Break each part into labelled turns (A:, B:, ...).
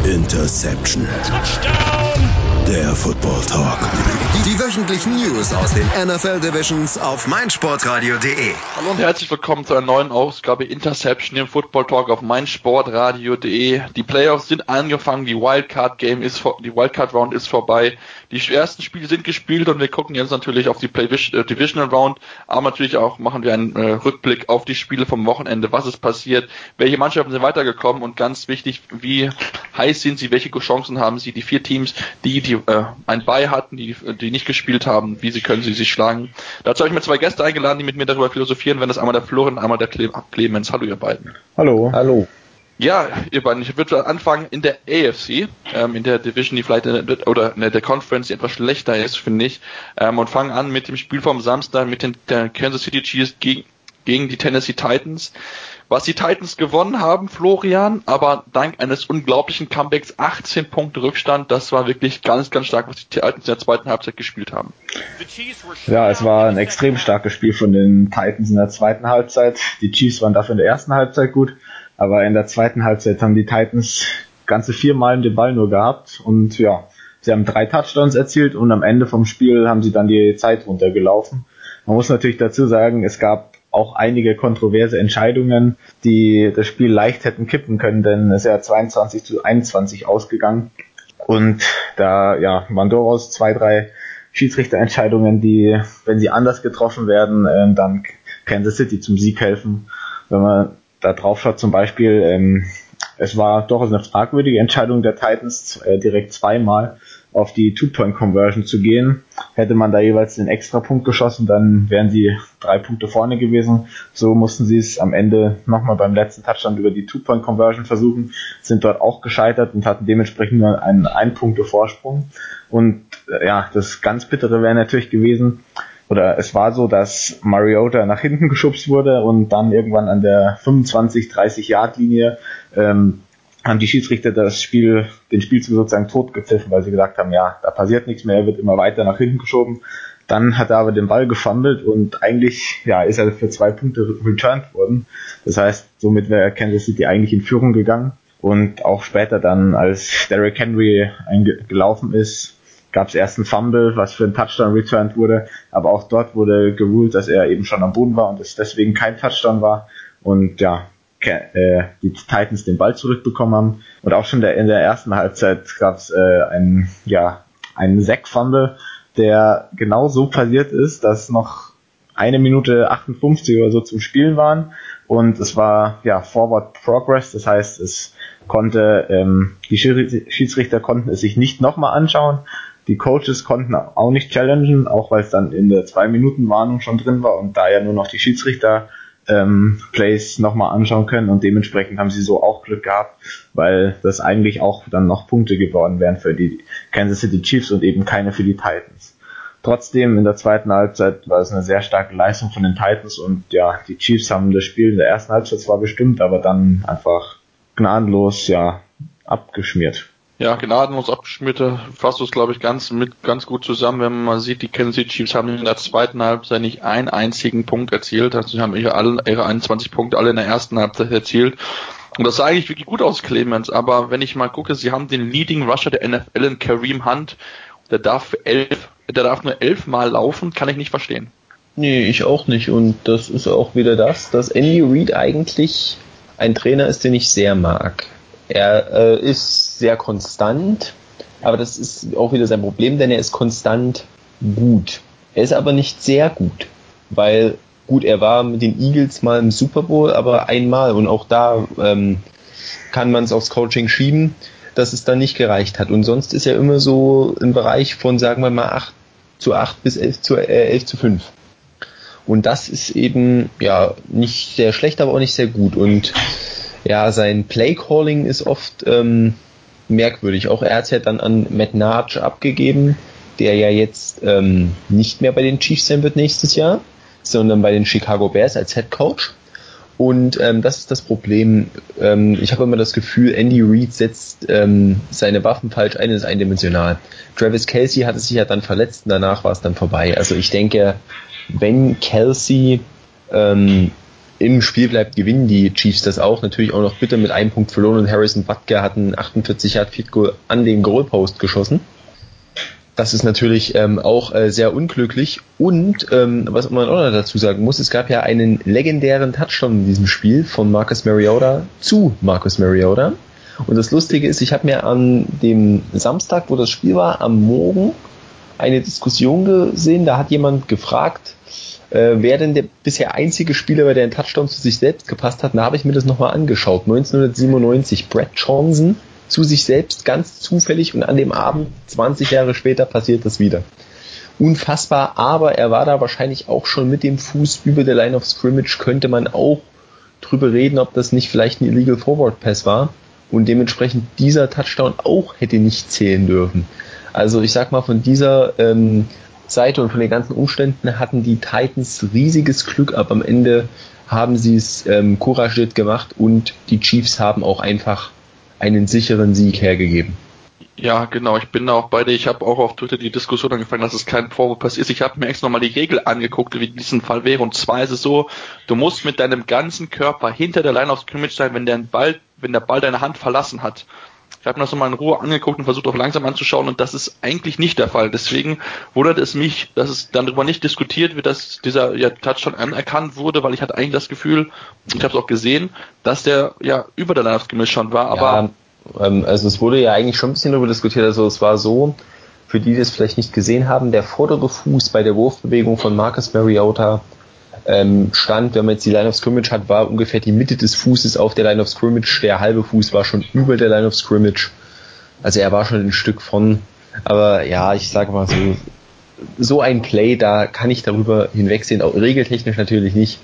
A: Interception.
B: Touchdown!
A: Der Football Talk.
C: Die wöchentlichen News aus den NFL Divisions auf meinsportradio.de.
D: Hallo und herzlich willkommen zu einer neuen Ausgabe Interception im Football Talk auf meinsportradio.de. Die Playoffs sind angefangen, die Wildcard Round ist vorbei. Die ersten Spiele sind gespielt und wir gucken jetzt natürlich auf die Divisional Round, aber natürlich auch machen wir einen Rückblick auf die Spiele vom Wochenende. Was ist passiert? Welche Mannschaften sind weitergekommen? Und ganz wichtig, wie heiß sind sie? Welche Chancen haben sie? Die 4 Teams, die ein Bye hatten, die nicht gespielt haben, können sie sich schlagen? Dazu habe ich mir 2 Gäste eingeladen, die mit mir darüber philosophieren, wenn das einmal der Florian und einmal der Clemens. Hallo ihr beiden.
E: Hallo. Hallo.
D: Ja, ihr beiden, ich würde anfangen in der AFC, in der Division, die vielleicht der Conference, die etwas schlechter ist, finde ich, und fangen an mit dem Spiel vom Samstag mit den Kansas City Chiefs gegen die Tennessee Titans. Was die Titans gewonnen haben, Florian, aber dank eines unglaublichen Comebacks 18 Punkte Rückstand, das war wirklich ganz, ganz stark, was die Titans in der zweiten Halbzeit gespielt haben.
E: Ja, es war ein extrem starkes Spiel von den Titans in der zweiten Halbzeit. Die Chiefs waren dafür in der ersten Halbzeit gut, aber in der zweiten Halbzeit haben die Titans ganze 4 Mal den Ball nur gehabt und ja, sie haben 3 Touchdowns erzielt und am Ende vom Spiel haben sie dann die Zeit runtergelaufen. Man muss natürlich dazu sagen, es gab auch einige kontroverse Entscheidungen, die das Spiel leicht hätten kippen können, denn es ist ja 22-21 ausgegangen und da waren durchaus 2, 3 Schiedsrichterentscheidungen, die, wenn sie anders getroffen werden, dann Kansas City zum Sieg helfen. Wenn man da drauf schaut, zum Beispiel, es war durchaus eine fragwürdige Entscheidung der Titans, direkt 2-mal auf die Two-Point-Conversion zu gehen. Hätte man da jeweils den Extrapunkt geschossen, dann wären sie 3 Punkte vorne gewesen. So mussten sie es am Ende nochmal beim letzten Touchdown über die Two-Point-Conversion versuchen, sind dort auch gescheitert und hatten dementsprechend nur einen 1-Punkte-Vorsprung. Und das ganz Bittere wäre natürlich gewesen, oder es war so, dass Mariota nach hinten geschubst wurde und dann irgendwann an der 25-30-Yard-Linie haben die Schiedsrichter den Spielzug sozusagen tot gepfiffen, weil sie gesagt haben, ja, da passiert nichts mehr, er wird immer weiter nach hinten geschoben. Dann hat er aber den Ball gefumbled und eigentlich ist er für 2 Punkte returned worden. Das heißt, somit wäre Kansas City eigentlich in Führung gegangen. Und auch später dann, als Derrick Henry gelaufen ist, gab es erst einen Fumble, was für einen Touchdown returned wurde. Aber auch dort wurde geruled, dass er eben schon am Boden war und es deswegen kein Touchdown war. Und die Titans den Ball zurückbekommen haben. Und auch schon in der ersten Halbzeit gab es einen Sack-Fumble, der genau so passiert ist, dass noch 1 Minute 58 oder so zum Spielen waren. Und es war Forward Progress, das heißt, die Schiedsrichter konnten es sich nicht nochmal anschauen. Die Coaches konnten auch nicht challengen, auch weil es dann in der 2-Minuten-Warnung schon drin war und da ja nur noch die Schiedsrichter Plays nochmal anschauen können und dementsprechend haben sie so auch Glück gehabt, weil das eigentlich auch dann noch Punkte geworden wären für die Kansas City Chiefs und eben keine für die Titans. Trotzdem in der zweiten Halbzeit war es eine sehr starke Leistung von den Titans und die Chiefs haben das Spiel in der ersten Halbzeit zwar bestimmt, aber dann einfach gnadenlos abgeschmiert.
D: Ja, gnadenlos abgeschmierte, fasst es, glaube ich, ganz gut zusammen, wenn man mal sieht, die Kansas City Chiefs haben in der zweiten Halbzeit nicht einen einzigen Punkt erzielt, also sie haben ihre 21 Punkte alle in der ersten Halbzeit erzielt. Und das sah eigentlich wirklich gut aus, Clemens, aber wenn ich mal gucke, sie haben den Leading Rusher der NFL in Kareem Hunt, der darf nur 11 Mal laufen, kann ich nicht verstehen.
F: Nee, ich auch nicht und das ist auch wieder dass Andy Reid eigentlich ein Trainer ist, den ich sehr mag. Er ist sehr konstant, aber das ist auch wieder sein Problem, denn er ist konstant gut. Er ist aber nicht sehr gut, weil er war mit den Eagles mal im Super Bowl, aber einmal und auch da kann man es aufs Coaching schieben, dass es dann nicht gereicht hat. Und sonst ist er immer so im Bereich von, sagen wir mal, 8-8 bis 11-5. Und das ist eben nicht sehr schlecht, aber auch nicht sehr gut. Und sein Play-Calling ist oft merkwürdig. Auch er hat es ja dann an Matt Nagy abgegeben, der ja jetzt nicht mehr bei den Chiefs sein wird nächstes Jahr, sondern bei den Chicago Bears als Head Coach. Und das ist das Problem. Ich habe immer das Gefühl, Andy Reid setzt seine Waffen falsch ein, ist eindimensional. Travis Kelce hatte sich ja dann verletzt und danach war es dann vorbei. Also ich denke, wenn Kelce im Spiel bleibt, gewinnen die Chiefs das auch. Natürlich auch noch bitter mit einem Punkt verloren und Harrison Butker hat einen 48-Yard-Field-Goal an den Goalpost geschossen. Das ist natürlich auch sehr unglücklich. Und was man auch noch dazu sagen muss, es gab ja einen legendären Touchdown in diesem Spiel von Marcus Mariota zu Marcus Mariota. Und das Lustige ist, ich habe mir an dem Samstag, wo das Spiel war, am Morgen eine Diskussion gesehen. Da hat jemand gefragt, wer denn der bisher einzige Spieler war, der einen Touchdown zu sich selbst gepasst hat. Da habe ich mir das nochmal angeschaut. 1997, Brad Johnson zu sich selbst, ganz zufällig, und an dem Abend, 20 Jahre später, passiert das wieder. Unfassbar, aber er war da wahrscheinlich auch schon mit dem Fuß über der Line of Scrimmage, könnte man auch drüber reden, ob das nicht vielleicht ein Illegal Forward Pass war und dementsprechend dieser Touchdown auch hätte nicht zählen dürfen. Also ich sag mal, von dieser Seite und von den ganzen Umständen hatten die Titans riesiges Glück, aber am Ende haben sie es couragiert gemacht und die Chiefs haben auch einfach einen sicheren Sieg hergegeben.
D: Ja, genau, ich bin da auch bei dir. Ich habe auch auf Twitter die Diskussion angefangen, dass es kein Forward Pass ist. Ich habe mir extra nochmal die Regel angeguckt, wie in diesem Fall wäre. Und zwar ist es so, du musst mit deinem ganzen Körper hinter der Line of Scrimmage sein, wenn der Ball deine Hand verlassen hat. Ich habe mir das nochmal in Ruhe angeguckt und versucht auch langsam anzuschauen und das ist eigentlich nicht der Fall. Deswegen wundert es mich, dass es dann darüber nicht diskutiert wird, dass dieser Touchdown anerkannt wurde, weil ich hatte eigentlich das Gefühl, ich habe es auch gesehen, dass der über der Line of Scrimmage schon war. Aber
F: also es wurde ja eigentlich schon ein bisschen darüber diskutiert. Also es war so, für die es vielleicht nicht gesehen haben, der vordere Fuß bei der Wurfbewegung von Marcus Mariota stand, wenn man jetzt die Line of Scrimmage hat, war ungefähr die Mitte des Fußes auf der Line of Scrimmage. Der halbe Fuß war schon über der Line of Scrimmage. Also er war schon ein Stück von. Aber ja, ich sage mal so ein Play, da kann ich darüber hinwegsehen. Auch regeltechnisch natürlich nicht.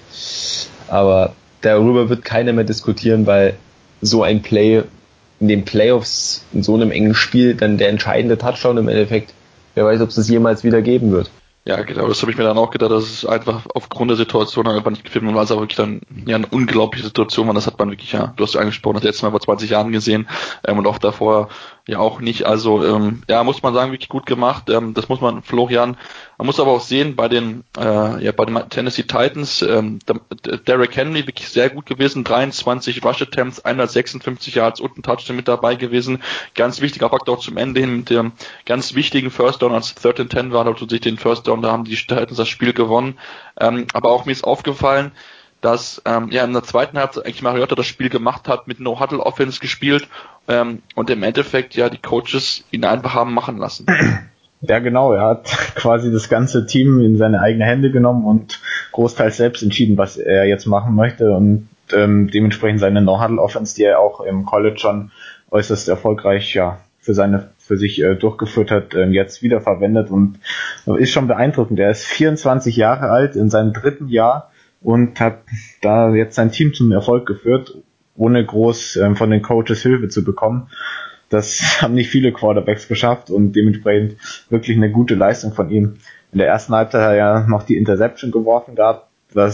F: Aber darüber wird keiner mehr diskutieren, weil so ein Play in den Playoffs, in so einem engen Spiel, dann der entscheidende Touchdown im Endeffekt, wer weiß, ob es das jemals wieder geben wird.
D: Ja, genau, das habe ich mir dann auch gedacht, dass es einfach aufgrund der Situation einfach nicht gefilmt war, es aber wirklich dann eine unglaubliche Situation war. Das hat man wirklich, du hast ja angesprochen, das letzte Mal vor 20 Jahren gesehen und auch davor ja auch nicht. Also muss man sagen, wirklich gut gemacht. Das muss man, Florian. Man muss aber auch sehen, bei den Tennessee Titans, Derrick Henry wirklich sehr gut gewesen, 23 Rush Attempts, 156 Yards und ein Touchdown mit dabei gewesen. Ganz wichtiger Faktor auch zum Ende hin mit dem ganz wichtigen First Down, als 3rd and 10 war, da tut sich den First Down, da haben die Titans das Spiel gewonnen. Aber auch mir ist aufgefallen, dass in der zweiten Halbzeit eigentlich Mariota das Spiel gemacht hat, mit No-Huddle-Offense gespielt und im Endeffekt die Coaches ihn einfach haben machen lassen.
E: Ja, genau, er hat quasi das ganze Team in seine eigenen Hände genommen und großteils selbst entschieden, was er jetzt machen möchte und dementsprechend seine No-Huddle-Offense, die er auch im College schon äußerst erfolgreich für sich durchgeführt hat, jetzt wieder verwendet und ist schon beeindruckend. Er ist 24 Jahre alt, in seinem 3. Jahr und hat da jetzt sein Team zum Erfolg geführt, ohne groß von den Coaches Hilfe zu bekommen. Das haben nicht viele Quarterbacks geschafft und dementsprechend wirklich eine gute Leistung von ihm. In der ersten Halbzeit hat er ja noch die Interception geworfen gehabt,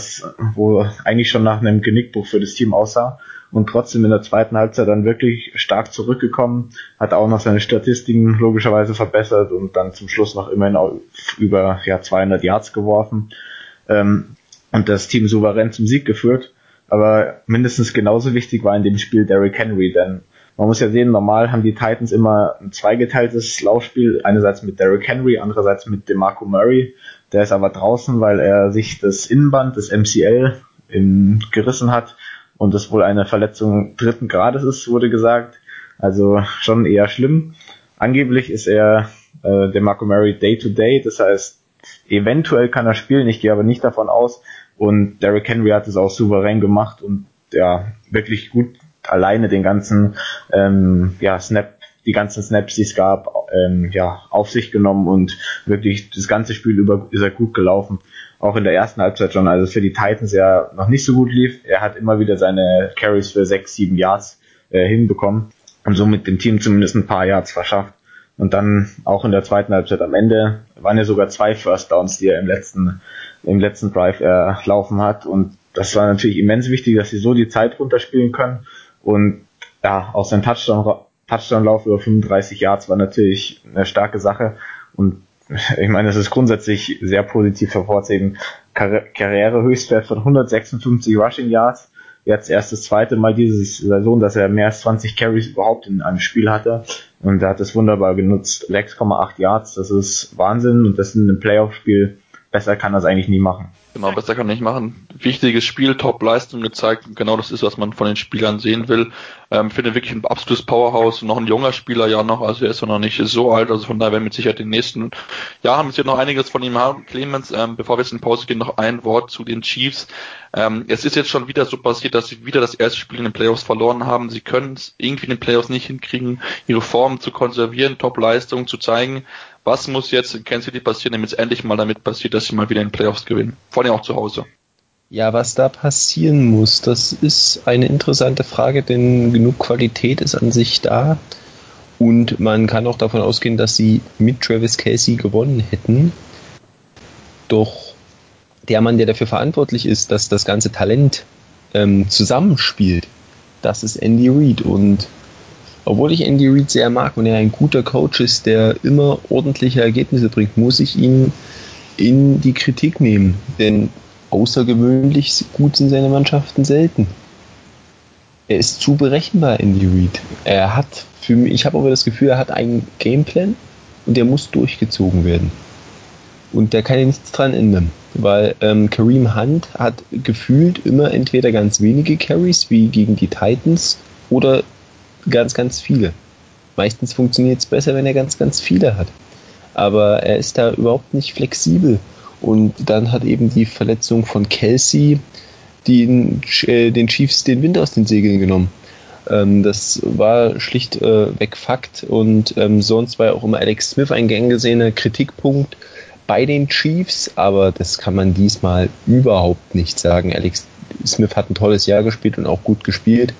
E: wo eigentlich schon nach einem Genickbruch für das Team aussah und trotzdem in der zweiten Halbzeit dann wirklich stark zurückgekommen, hat auch noch seine Statistiken logischerweise verbessert und dann zum Schluss noch immerhin auch über 200 Yards geworfen und das Team souverän zum Sieg geführt. Aber mindestens genauso wichtig war in dem Spiel Derrick Henry, denn man muss ja sehen, normal haben die Titans immer ein zweigeteiltes Laufspiel, einerseits mit Derrick Henry, andererseits mit DeMarco Murray. Der ist aber draußen, weil er sich das Innenband, das MCL, gerissen hat und das wohl eine Verletzung 3. Grades ist, wurde gesagt. Also schon eher schlimm. Angeblich ist er DeMarco Murray Day-to-Day, das heißt, eventuell kann er spielen, ich gehe aber nicht davon aus. Und Derrick Henry hat es auch souverän gemacht und wirklich gut alleine den ganzen die ganzen Snaps, die es gab, auf sich genommen und wirklich das ganze Spiel über ist er gut gelaufen. Auch in der ersten Halbzeit schon, also für die Titans ja noch nicht so gut lief. Er hat immer wieder seine Carries für 6-7 Yards hinbekommen und somit dem Team zumindest ein paar Yards verschafft. Und dann auch in der zweiten Halbzeit am Ende waren ja sogar 2 First Downs, die er im letzten Drive laufen hat. Und das war natürlich immens wichtig, dass sie so die Zeit runterspielen können. Und auch sein Touchdown-Lauf über 35 Yards war natürlich eine starke Sache. Und ich meine, es ist grundsätzlich sehr positiv hervorzuheben. Karrierehöchstwert von 156 Rushing Yards. Jetzt erst das zweite Mal diese Saison, dass er mehr als 20 Carries überhaupt in einem Spiel hatte. Und er hat das wunderbar genutzt. 6,8 Yards, das ist Wahnsinn. Und das in einem Playoff-Spiel, besser kann er es eigentlich nie machen.
D: Genau, besser kann er nicht machen. Wichtiges Spiel, Top-Leistung gezeigt. Und genau das ist, was man von den Spielern sehen will. Ich finde wirklich ein absolutes Powerhouse. Und noch ein junger Spieler ja noch. Also er ist noch nicht so alt. Also von daher werden wir mit Sicherheit in den nächsten Jahren jetzt noch einiges von ihm haben. Clemens, bevor wir jetzt in Pause gehen, noch ein Wort zu den Chiefs. Es ist jetzt schon wieder so passiert, dass sie wieder das erste Spiel in den Playoffs verloren haben. Sie können es irgendwie in den Playoffs nicht hinkriegen, ihre Form zu konservieren, Top-Leistung zu zeigen. Was muss jetzt in Kansas City passieren, damit es endlich mal damit passiert, dass sie mal wieder in den Playoffs gewinnen? Vor allem auch zu Hause.
F: Ja, was da passieren muss, das ist eine interessante Frage, denn genug Qualität ist an sich da. Und man kann auch davon ausgehen, dass sie mit Travis Kelce gewonnen hätten. Doch der Mann, der dafür verantwortlich ist, dass das ganze Talent zusammenspielt, das ist Andy Reid. Und obwohl ich Andy Reid sehr mag und er ein guter Coach ist, der immer ordentliche Ergebnisse bringt, muss ich ihn in die Kritik nehmen. Denn außergewöhnlich gut sind seine Mannschaften selten. Er ist zu berechenbar, Andy Reid. Ich habe aber das Gefühl, er hat einen Gameplan und der muss durchgezogen werden. Und da kann er nichts dran ändern. Weil Kareem Hunt hat gefühlt immer entweder ganz wenige Carries, wie gegen die Titans, oder ganz, ganz viele. Meistens funktioniert es besser, wenn er ganz, ganz viele hat. Aber er ist da überhaupt nicht flexibel. Und dann hat eben die Verletzung von Kelce den Chiefs den Wind aus den Segeln genommen. Das war schlichtweg Fakt. Und sonst war ja auch immer Alex Smith ein gern gesehener Kritikpunkt bei den Chiefs. Aber das kann man diesmal überhaupt nicht sagen. Alex Smith hat ein tolles Jahr gespielt und auch gut gespielt.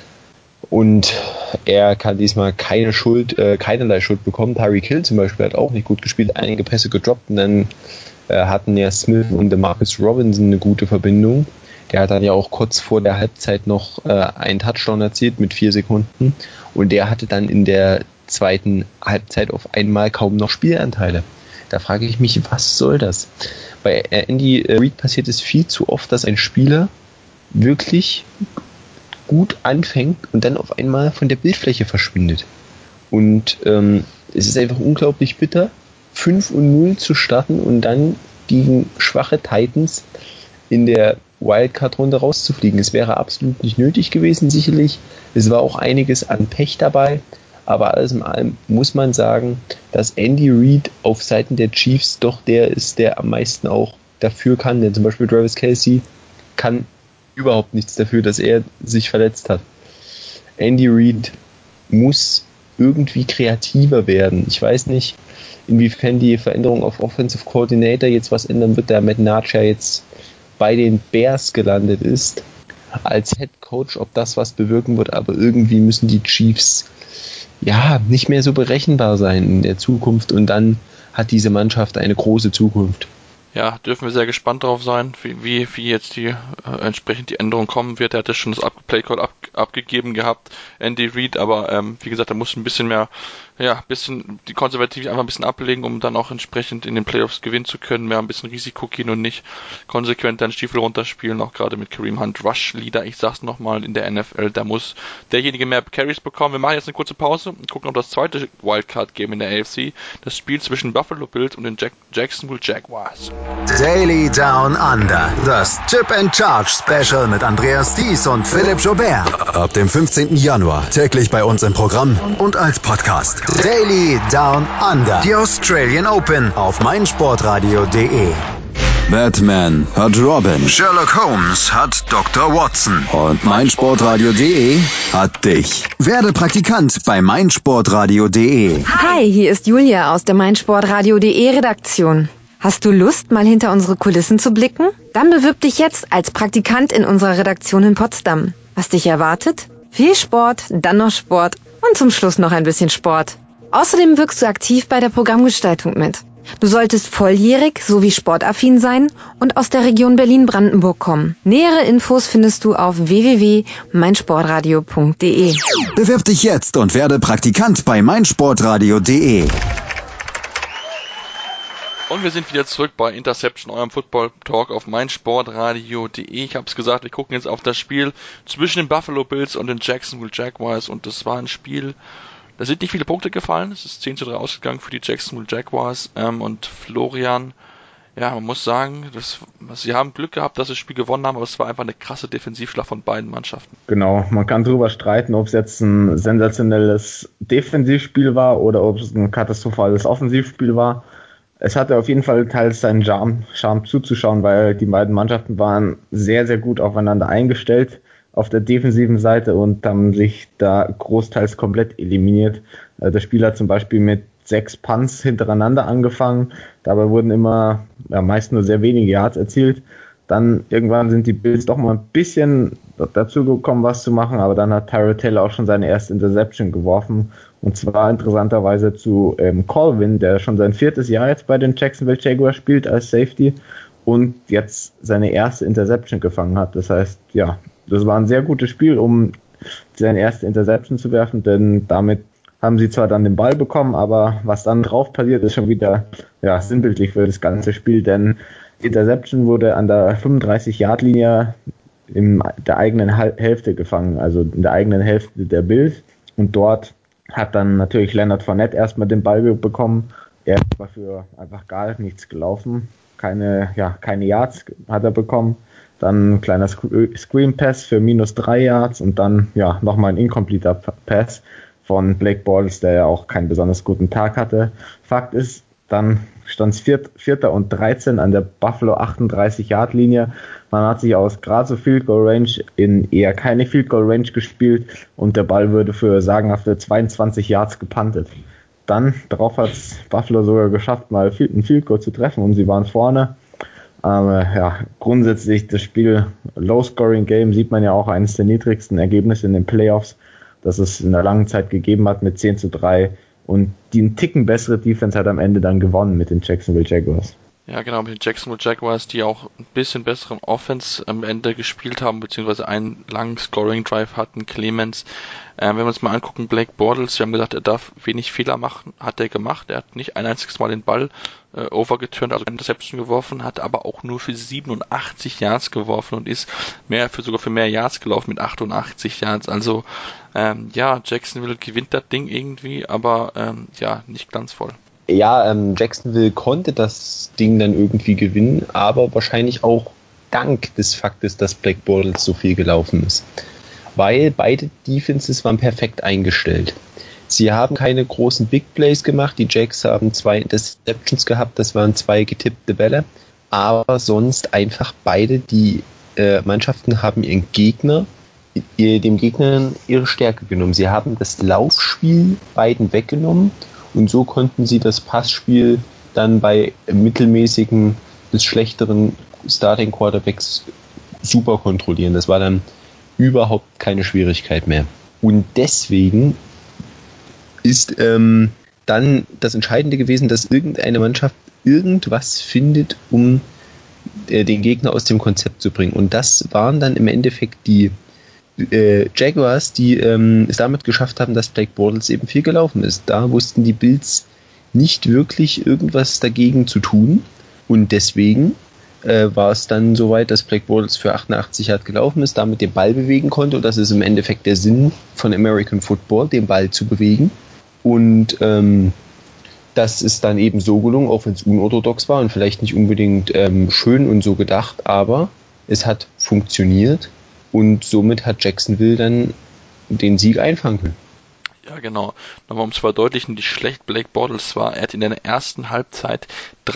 F: Und er kann diesmal keinerlei Schuld bekommen. Tyreek Hill zum Beispiel hat auch nicht gut gespielt, einige Pässe gedroppt und dann hatten ja Smith und DeMarcus Robinson eine gute Verbindung. Der hat dann ja auch kurz vor der Halbzeit noch einen Touchdown erzielt mit 4 Sekunden und der hatte dann in der zweiten Halbzeit auf einmal kaum noch Spielanteile. Da frage ich mich, was soll das? Bei Andy Reid passiert es viel zu oft, dass ein Spieler wirklich gut anfängt und dann auf einmal von der Bildfläche verschwindet. Und es ist einfach unglaublich bitter, 5-0 zu starten und dann gegen schwache Titans in der Wildcard-Runde rauszufliegen. Es wäre absolut nicht nötig gewesen, sicherlich. Es war auch einiges an Pech dabei, aber alles in allem muss man sagen, dass Andy Reid auf Seiten der Chiefs doch der ist, der am meisten auch dafür kann, denn zum Beispiel Travis Kelce kann überhaupt nichts dafür, dass er sich verletzt hat. Andy Reid muss irgendwie kreativer werden. Ich weiß nicht, inwiefern die Veränderung auf Offensive Coordinator jetzt was ändern wird, da Matt Nagy jetzt bei den Bears gelandet ist als Head Coach, ob das was bewirken wird, aber irgendwie müssen die Chiefs ja nicht mehr so berechenbar sein in der Zukunft und dann hat diese Mannschaft eine große Zukunft.
D: Ja, dürfen wir sehr gespannt darauf sein, wie jetzt entsprechend die Änderung kommen wird. Er hatte schon das Playcall abgegeben gehabt, Andy Reid, aber wie gesagt, er muss ein bisschen mehr, bisschen die Konservative einfach ein bisschen ablegen, um dann auch entsprechend in den Playoffs gewinnen zu können, mehr ein bisschen Risiko gehen und nicht konsequent deinen Stiefel runterspielen, auch gerade mit Kareem Hunt, Rush-Leader, ich sag's nochmal, in der NFL, da muss derjenige mehr Carries bekommen. Wir machen jetzt eine kurze Pause und gucken auf das zweite Wildcard-Game in der AFC, das Spiel zwischen Buffalo Bills und den Jacksonville Jaguars.
C: Daily Down Under, das Chip and Charge Special mit Andreas Thies und Philipp Joubert. Ab dem 15. Januar täglich bei uns im Programm und als Podcast. Daily Down Under, die Australian Open auf meinsportradio.de. Batman hat Robin, Sherlock Holmes hat Dr. Watson und meinsportradio.de hat dich. Werde Praktikant bei meinsportradio.de.
B: Hi, hier ist Julia aus der meinsportradio.de Redaktion. Hast du Lust, mal hinter unsere Kulissen zu blicken? Dann bewirb dich jetzt als Praktikant in unserer Redaktion in Potsdam. Was dich erwartet? Viel Sport, dann noch Sport und zum Schluss noch ein bisschen Sport. Außerdem wirkst du aktiv bei der Programmgestaltung mit. Du solltest volljährig sowie sportaffin sein und aus der Region Berlin-Brandenburg kommen. Nähere Infos findest du auf www.meinsportradio.de.
C: Bewirb dich jetzt und werde Praktikant bei meinsportradio.de.
D: Und wir sind wieder zurück bei Interception, eurem Football Talk auf meinsportradio.de. Ich habe es gesagt, wir gucken jetzt auf das Spiel zwischen den Buffalo Bills und den Jacksonville Jaguars. Und das war ein Spiel, da sind nicht viele Punkte gefallen. Es ist 10-3 ausgegangen für die Jacksonville Jaguars. Und Florian, ja, man muss sagen, sie haben Glück gehabt, dass sie das Spiel gewonnen haben, aber es war einfach eine krasse Defensivschlacht von beiden Mannschaften.
E: Genau, man kann drüber streiten, ob es jetzt ein sensationelles Defensivspiel war oder ob es ein katastrophales Offensivspiel war. Es hatte auf jeden Fall teils seinen Charme zuzuschauen, weil die beiden Mannschaften waren sehr, sehr gut aufeinander eingestellt auf der defensiven Seite und haben sich da großteils komplett eliminiert. Das Spiel hat zum Beispiel mit 6 Punts hintereinander angefangen. Dabei wurden immer meist nur sehr wenige Yards erzielt. Dann irgendwann sind die Bills doch mal ein bisschen dazu gekommen, was zu machen, aber dann hat Tyrod Taylor auch schon seine erste Interception geworfen. Und zwar interessanterweise zu Colvin, der schon sein 4. Jahr jetzt bei den Jacksonville Jaguars spielt als Safety und jetzt seine erste Interception gefangen hat. Das heißt, ja, das war ein sehr gutes Spiel, um seine erste Interception zu werfen, denn damit haben sie zwar dann den Ball bekommen, aber was dann drauf passiert, ist schon wieder sinnbildlich für das ganze Spiel, denn die Interception wurde an der 35-Yard-Linie in der eigenen Hälfte gefangen, also in der eigenen Hälfte der Bills. Und dort hat dann natürlich Leonard Fournette erstmal den Ball bekommen. Er war für einfach gar nichts gelaufen. Keine Yards hat er bekommen. Dann ein kleiner Screen Pass für -3 Yards und dann nochmal ein incompleter Pass von Blake Bortles, der ja auch keinen besonders guten Tag hatte. Fakt ist, dann stand es 4. und 13 an der Buffalo 38-Yard-Linie. Man hat sich aus gerade so Field Goal Range in eher keine Field Goal Range gespielt und der Ball würde für sagenhafte 22 Yards gepuntet. Dann darauf hat es Buffalo sogar geschafft, mal ein Field Goal zu treffen und sie waren vorne. Aber grundsätzlich das Spiel Low-Scoring-Game sieht man ja auch eines der niedrigsten Ergebnisse in den Playoffs, das es in der langen Zeit gegeben hat mit 10-3. Und die einen Ticken bessere Defense hat am Ende dann gewonnen mit den Jacksonville Jaguars.
D: Ja, genau, mit den Jacksonville Jaguars, die auch ein bisschen besseren Offense am Ende gespielt haben, beziehungsweise einen langen Scoring-Drive hatten, Clemens. Wenn wir uns mal angucken, Blake Bortles, wir haben gesagt, er darf wenig Fehler machen, hat er gemacht. Er hat nicht ein einziges Mal den Ball overgeturnt, also Interception geworfen, hat aber auch nur für 87 Yards geworfen und ist sogar für mehr Yards gelaufen mit 88 Yards. Also Jacksonville gewinnt das Ding irgendwie, aber nicht glanzvoll.
F: Ja, Jacksonville konnte das Ding dann irgendwie gewinnen, aber wahrscheinlich auch dank des Faktes, dass Blake Bortles so viel gelaufen ist. Weil beide Defenses waren perfekt eingestellt. Sie haben keine großen Big Plays gemacht, die Jacks haben 2 Interceptions gehabt, das waren 2 getippte Bälle, aber sonst einfach beide die Mannschaften haben dem Gegner ihre Stärke genommen. Sie haben das Laufspiel beiden weggenommen und so konnten sie das Passspiel dann bei mittelmäßigen bis schlechteren Starting Quarterbacks super kontrollieren. Das war dann überhaupt keine Schwierigkeit mehr. Und deswegen ist dann das Entscheidende gewesen, dass irgendeine Mannschaft irgendwas findet, um den Gegner aus dem Konzept zu bringen. Und das waren dann im Endeffekt die Jaguars, die es damit geschafft haben, dass Blake Bortles eben viel gelaufen ist. Da wussten die Bills nicht wirklich irgendwas dagegen zu tun und deswegen war es dann soweit, dass Blake Bortles für 88 Yard gelaufen ist, damit den Ball bewegen konnte und das ist im Endeffekt der Sinn von American Football, den Ball zu bewegen und das ist dann eben so gelungen, auch wenn es unorthodox war und vielleicht nicht unbedingt schön und so gedacht, aber es hat funktioniert. Und somit hat Jacksonville dann den Sieg einfangen können.
D: Ja, genau. Nochmal um zu verdeutlichen, wie schlecht Blake Bortles war. Er hat in der ersten Halbzeit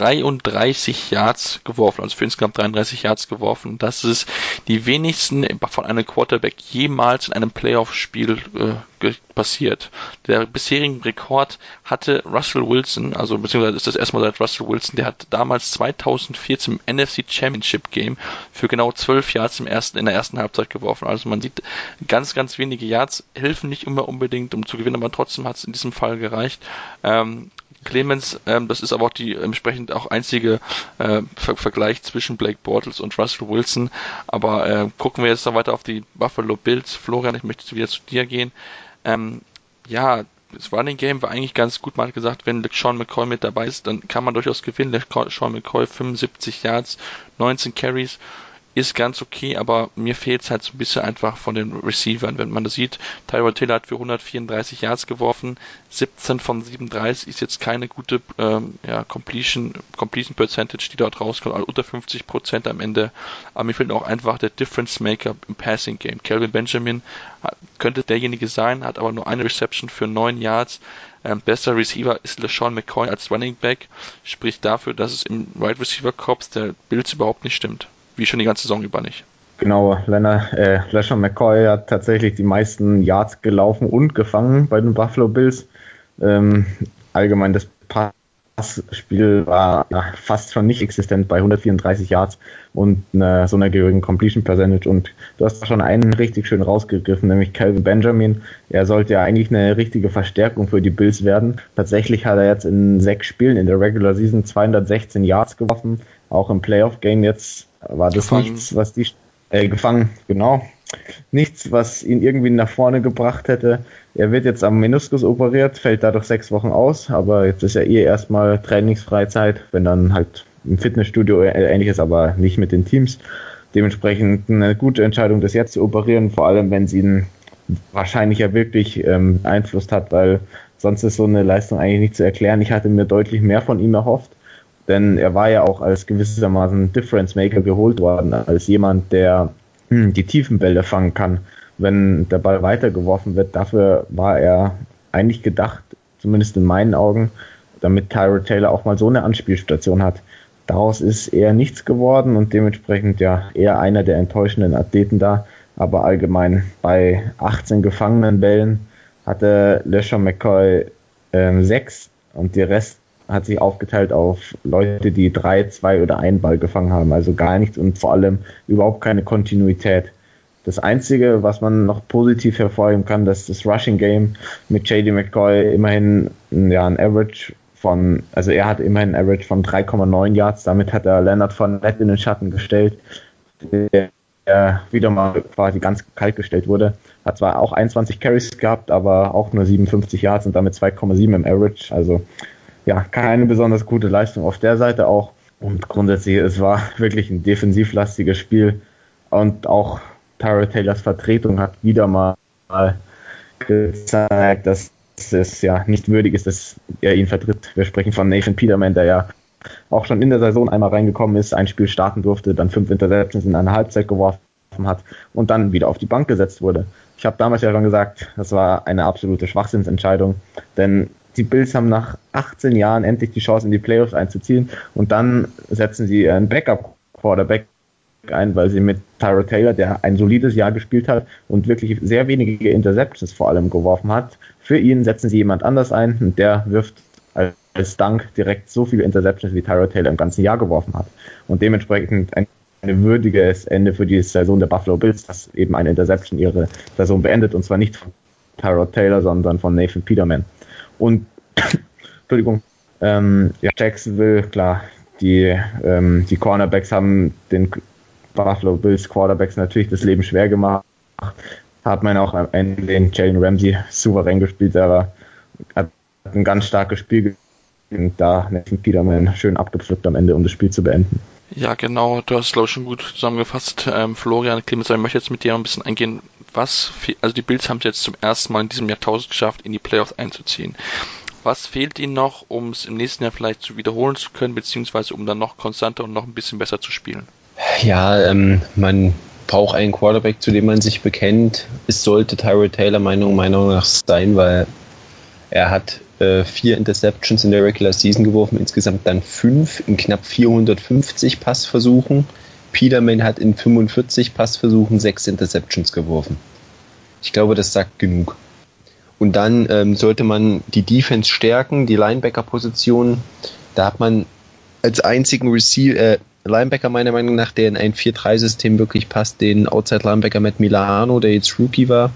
D: 33 Yards geworfen, also für insgesamt 33 Yards geworfen. Das ist die wenigsten von einem Quarterback jemals in einem Playoff-Spiel passiert. Der bisherigen Rekord hatte Russell Wilson, also beziehungsweise ist das erstmal seit Russell Wilson, der hat damals 2014 im NFC Championship Game für genau 12 Yards in der ersten Halbzeit geworfen. Also man sieht, ganz, ganz wenige Yards helfen nicht immer unbedingt, um zu gewinnen, aber trotzdem hat es in diesem Fall gereicht. Clemens, das ist aber auch die entsprechend auch einzige Vergleich zwischen Blake Bortles und Russell Wilson. Aber gucken wir jetzt noch weiter auf die Buffalo Bills. Florian, ich möchte wieder zu dir gehen. das Running Game war eigentlich ganz gut. Man hat gesagt, wenn LeSean McCoy mit dabei ist, dann kann man durchaus gewinnen. LeSean McCoy 75 Yards, 19 Carries, ist ganz okay, aber mir fehlt es halt so ein bisschen einfach von den Receivern. Wenn man das sieht, Tyrod Taylor hat für 134 Yards geworfen, 17 von 37 ist jetzt keine gute Completion Percentage, die dort rauskommt, also unter 50% am Ende. Aber mir fehlt auch einfach der Difference Maker im Passing Game. Kelvin Benjamin könnte derjenige sein, hat aber nur eine Reception für 9 Yards. Bester Receiver ist LeSean McCoy als Running Back, spricht dafür, dass es im Wide Receiver Corps der Bills überhaupt nicht stimmt. Wie schon die ganze Saison über nicht.
E: Genau, LeSean McCoy hat tatsächlich die meisten Yards gelaufen und gefangen bei den Buffalo Bills. Allgemein das Passspiel war fast schon nicht existent bei 134 Yards und so einer geringen Completion Percentage. Und du hast schon einen richtig schön rausgegriffen, nämlich Kelvin Benjamin. Er sollte ja eigentlich eine richtige Verstärkung für die Bills werden. Tatsächlich hat er jetzt in 6 Spielen in der Regular Season 216 Yards geworfen. Auch im Playoff-Game jetzt war das gefangen. Nichts, was die gefangen, genau. Nichts, was ihn irgendwie nach vorne gebracht hätte. Er wird jetzt am Meniskus operiert, fällt dadurch 6 Wochen aus, aber jetzt ist ja erstmal Trainingsfreizeit, wenn dann halt im Fitnessstudio ähnliches, aber nicht mit den Teams. Dementsprechend eine gute Entscheidung, das jetzt zu operieren, vor allem wenn sie ihn wahrscheinlich ja wirklich beeinflusst hat, weil sonst ist so eine Leistung eigentlich nicht zu erklären. Ich hatte mir deutlich mehr von ihm erhofft. Denn er war ja auch als gewissermaßen Difference Maker geholt worden, als jemand, der die tiefen Bälle fangen kann, wenn der Ball weitergeworfen wird. Dafür war er eigentlich gedacht, zumindest in meinen Augen, damit Tyrod Taylor auch mal so eine Anspielstation hat. Daraus ist eher nichts geworden und dementsprechend ja eher einer der enttäuschenden Athleten da. Aber allgemein bei 18 gefangenen Bällen hatte LeSean McCoy 6 und der Rest hat sich aufgeteilt auf Leute, die 3, 2 oder 1 Ball gefangen haben. Also gar nichts und vor allem überhaupt keine Kontinuität. Das Einzige, was man noch positiv hervorheben kann, dass das Rushing Game mit JD McCoy immerhin ein Average von, also er hat immerhin ein Average von 3,9 Yards. Damit hat er Leonard Fournette in den Schatten gestellt, der wieder mal quasi ganz kalt gestellt wurde. Hat zwar auch 21 Carries gehabt, aber auch nur 57 Yards und damit 2,7 im Average. Also ja, keine besonders gute Leistung auf der Seite auch. Und grundsätzlich, es war wirklich ein defensivlastiges Spiel. Und auch Tyrod Taylors Vertretung hat wieder mal gezeigt, dass es ja nicht würdig ist, dass er ihn vertritt. Wir sprechen von Nathan Peterman, der ja auch schon in der Saison einmal reingekommen ist, ein Spiel starten durfte, dann 5 Interceptions in einer Halbzeit geworfen hat und dann wieder auf die Bank gesetzt wurde. Ich habe damals ja schon gesagt, das war eine absolute Schwachsinnsentscheidung, denn die Bills haben nach 18 Jahren endlich die Chance, in die Playoffs einzuziehen und dann setzen sie einen Backup-Quarterback ein, weil sie mit Tyrod Taylor, der ein solides Jahr gespielt hat und wirklich sehr wenige Interceptions vor allem geworfen hat, für ihn setzen sie jemand anders ein und der wirft als Dank direkt so viele Interceptions, wie Tyrod Taylor im ganzen Jahr geworfen hat. Und dementsprechend ein würdiges Ende für die Saison der Buffalo Bills, dass eben eine Interception ihre Saison beendet und zwar nicht von Tyrod Taylor, sondern von Nathan Peterman. Und Entschuldigung, Jacksonville, klar, die Cornerbacks haben den Buffalo Bills Quarterbacks natürlich das Leben schwer gemacht. Hat man auch am Ende den Jalen Ramsey souverän gespielt, aber hat ein ganz starkes Spiel und da Nathan Peterman schön abgepflückt am Ende, um das Spiel zu beenden.
D: Ja, genau, du hast es, glaube ich, schon gut zusammengefasst. Florian Clemens, ich möchte jetzt mit dir noch ein bisschen eingehen, also die Bills haben es jetzt zum ersten Mal in diesem Jahrtausend geschafft, in die Playoffs einzuziehen. Was fehlt ihnen noch, um es im nächsten Jahr vielleicht zu wiederholen zu können, beziehungsweise um dann noch konstanter und noch ein bisschen besser zu spielen?
F: Ja, man braucht einen Quarterback, zu dem man sich bekennt. Es sollte Tyrod Taylor meiner Meinung nach sein, weil er hat 4 Interceptions in der Regular Season geworfen, insgesamt dann 5 in knapp 450 Passversuchen. Peterman hat in 45 Passversuchen 6 Interceptions geworfen. Ich glaube, das sagt genug. Und dann sollte man die Defense stärken, die Linebacker-Position. Da hat man als einzigen Linebacker meiner Meinung nach, der in ein 4-3-System wirklich passt, den Outside-Linebacker Matt Milano, der jetzt Rookie war.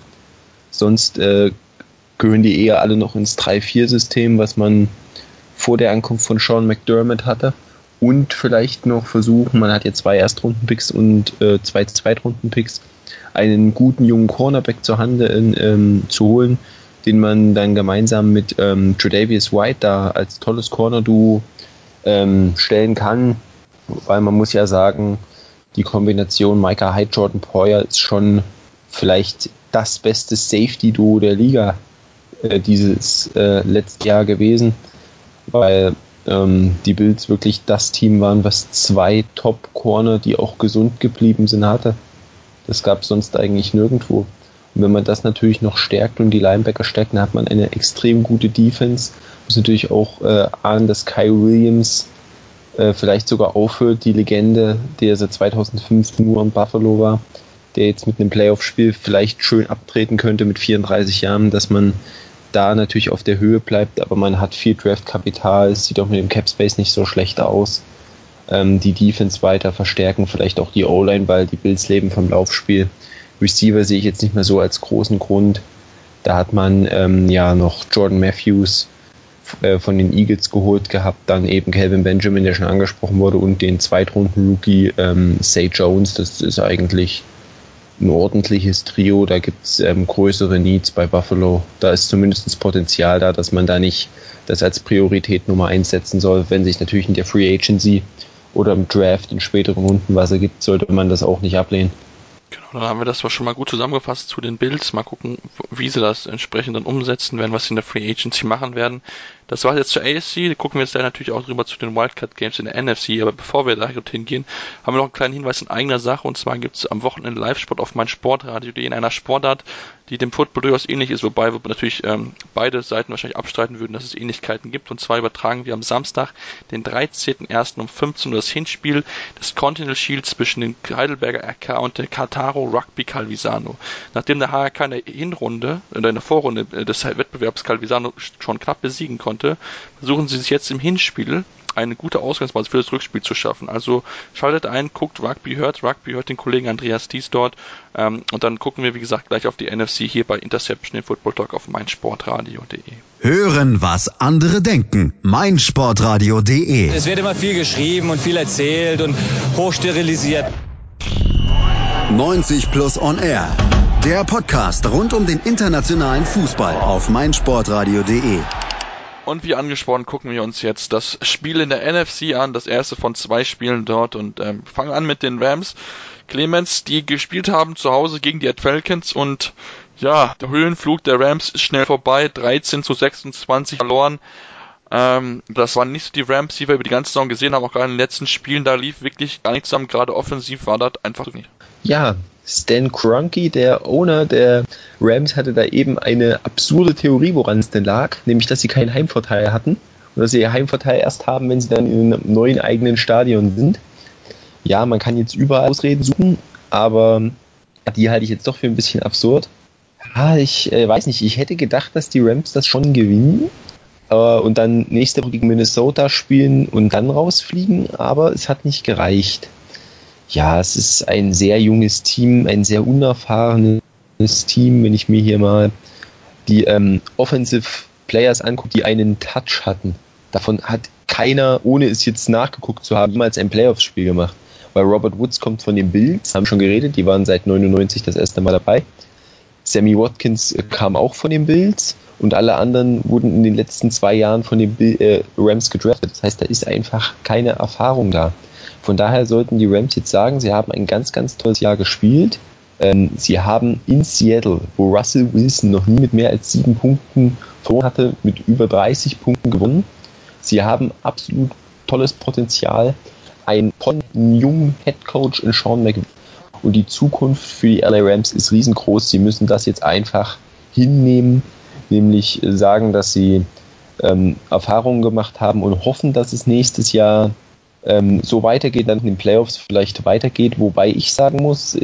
F: Sonst gehören die eher alle noch ins 3-4-System, was man vor der Ankunft von Sean McDermott hatte. Und vielleicht noch versuchen, man hat jetzt 2 Erstrunden-Picks und 2 Zweitrunden-Picks, einen guten jungen Cornerback zur Hand zu holen, den man dann gemeinsam mit Tre'Davious White da als tolles Corner-Duo stellen kann, weil man muss ja sagen, die Kombination Micah Hyde, Jordan Poyer ist schon vielleicht das beste Safety-Duo der Liga dieses letzte Jahr gewesen, weil die Bills wirklich das Team waren, was 2 Top-Corner, die auch gesund geblieben sind, hatte. Das gab es sonst eigentlich nirgendwo. Und wenn man das natürlich noch stärkt und die Linebacker stärkt, dann hat man eine extrem gute Defense. Muss natürlich auch ahnen, dass Kyle Williams vielleicht sogar aufhört, die Legende, der seit 2005 nur in Buffalo war, der jetzt mit einem Playoff-Spiel vielleicht schön abtreten könnte mit 34 Jahren, dass man da natürlich auf der Höhe bleibt, aber man hat viel Draft-Kapital, es sieht auch mit dem Cap-Space nicht so schlecht aus. Die Defense weiter verstärken, vielleicht auch die O-Line, weil die Bills leben vom Laufspiel. Receiver sehe ich jetzt nicht mehr so als großen Grund. Da hat man noch Jordan Matthews von den Eagles geholt gehabt, dann eben Calvin Benjamin, der schon angesprochen wurde, und den Zweitrunden-Rookie Zay Jones. Das ist eigentlich ein ordentliches Trio, da gibt es größere Needs bei Buffalo. Da ist zumindest das Potenzial da, dass man da nicht das als Priorität Nummer 1 setzen soll. Wenn sich natürlich in der Free Agency oder im Draft in späteren Runden was ergibt, sollte man das auch nicht ablehnen.
D: Genau, dann haben wir das schon mal gut zusammengefasst zu den Bills. Mal gucken, wie sie das entsprechend dann umsetzen werden, was sie in der Free Agency machen werden. Das war jetzt zur AFC, da gucken wir jetzt dann natürlich auch drüber zu den Wildcard Games in der NFC, aber bevor wir da hingehen, haben wir noch einen kleinen Hinweis in eigener Sache, und zwar gibt es am Wochenende Live-Sport auf meinsportradio.de in einer Sportart, die dem Football durchaus ähnlich ist, wobei wir natürlich beide Seiten wahrscheinlich abstreiten würden, dass es Ähnlichkeiten gibt, und zwar übertragen wir am Samstag, den 13.01. um 15 Uhr das Hinspiel des Continental Shield zwischen den Heidelberger RK und der Cartaro Rugby Calvisano. Nachdem der HRK in der Hinrunde, oder in der Vorrunde des Wettbewerbs Calvisano schon knapp besiegen konnte, versuchen sie sich jetzt im Hinspiel eine gute Ausgangsbasis für das Rückspiel zu schaffen. Also schaltet ein, guckt Rugby, hört den Kollegen Andreas Thies dort, und dann gucken wir, wie gesagt, gleich auf die NFC hier bei Interception, den Football Talk auf meinsportradio.de.
C: Hören, was andere denken. meinsportradio.de.
G: Es wird immer viel geschrieben und viel erzählt und hochsterilisiert.
C: 90 Plus on Air. Der Podcast rund um den internationalen Fußball auf meinsportradio.de.
D: Und wie angesprochen, gucken wir uns jetzt das Spiel in der NFC an, das erste von 2 Spielen dort, und fangen an mit den Rams. Clemens, die gespielt haben zu Hause gegen die Falcons, und ja, der Höhenflug der Rams ist schnell vorbei, 13-26 verloren. Das waren nicht so die Rams, die wir über die ganze Saison gesehen haben, auch gerade in den letzten Spielen, da lief wirklich gar nichts zusammen, gerade offensiv war das einfach nicht.
F: Ja, Stan Kroenke, der Owner der Rams, hatte da eben eine absurde Theorie, woran es denn lag, nämlich, dass sie keinen Heimvorteil hatten und dass sie ihr Heimvorteil erst haben, wenn sie dann in einem neuen eigenen Stadion sind. Ja, man kann jetzt überall Ausreden suchen, aber die halte ich jetzt doch für ein bisschen absurd. Ja, ich weiß nicht, ich hätte gedacht, dass die Rams das schon gewinnen und dann nächste Woche gegen Minnesota spielen und dann rausfliegen, aber es hat nicht gereicht. Ja, es ist ein sehr junges Team, ein sehr unerfahrenes Team, wenn ich mir hier mal die Offensive Players angucke, die einen Touch hatten. Davon hat keiner, ohne es jetzt nachgeguckt zu haben, jemals ein Playoffs-Spiel gemacht. Weil Robert Woods kommt von den Bills, haben schon geredet, die waren seit 99 das erste Mal dabei. Sammy Watkins kam auch von den Bills und alle anderen wurden in den letzten 2 Jahren von den Rams gedraftet. Das heißt, da ist einfach keine Erfahrung da. Von daher sollten die Rams jetzt sagen, sie haben ein ganz, ganz tolles Jahr gespielt. Sie haben in Seattle, wo Russell Wilson noch nie mit mehr als 7 Punkten verloren hatte, mit über 30 Punkten gewonnen. Sie haben absolut tolles Potenzial. Ein jungen Headcoach in Sean McVay. Und die Zukunft für die LA Rams ist riesengroß. Sie müssen das jetzt einfach hinnehmen, nämlich sagen, dass sie Erfahrungen gemacht haben und hoffen, dass es nächstes Jahr so weitergeht, dann in den Playoffs vielleicht weitergeht, wobei ich sagen muss,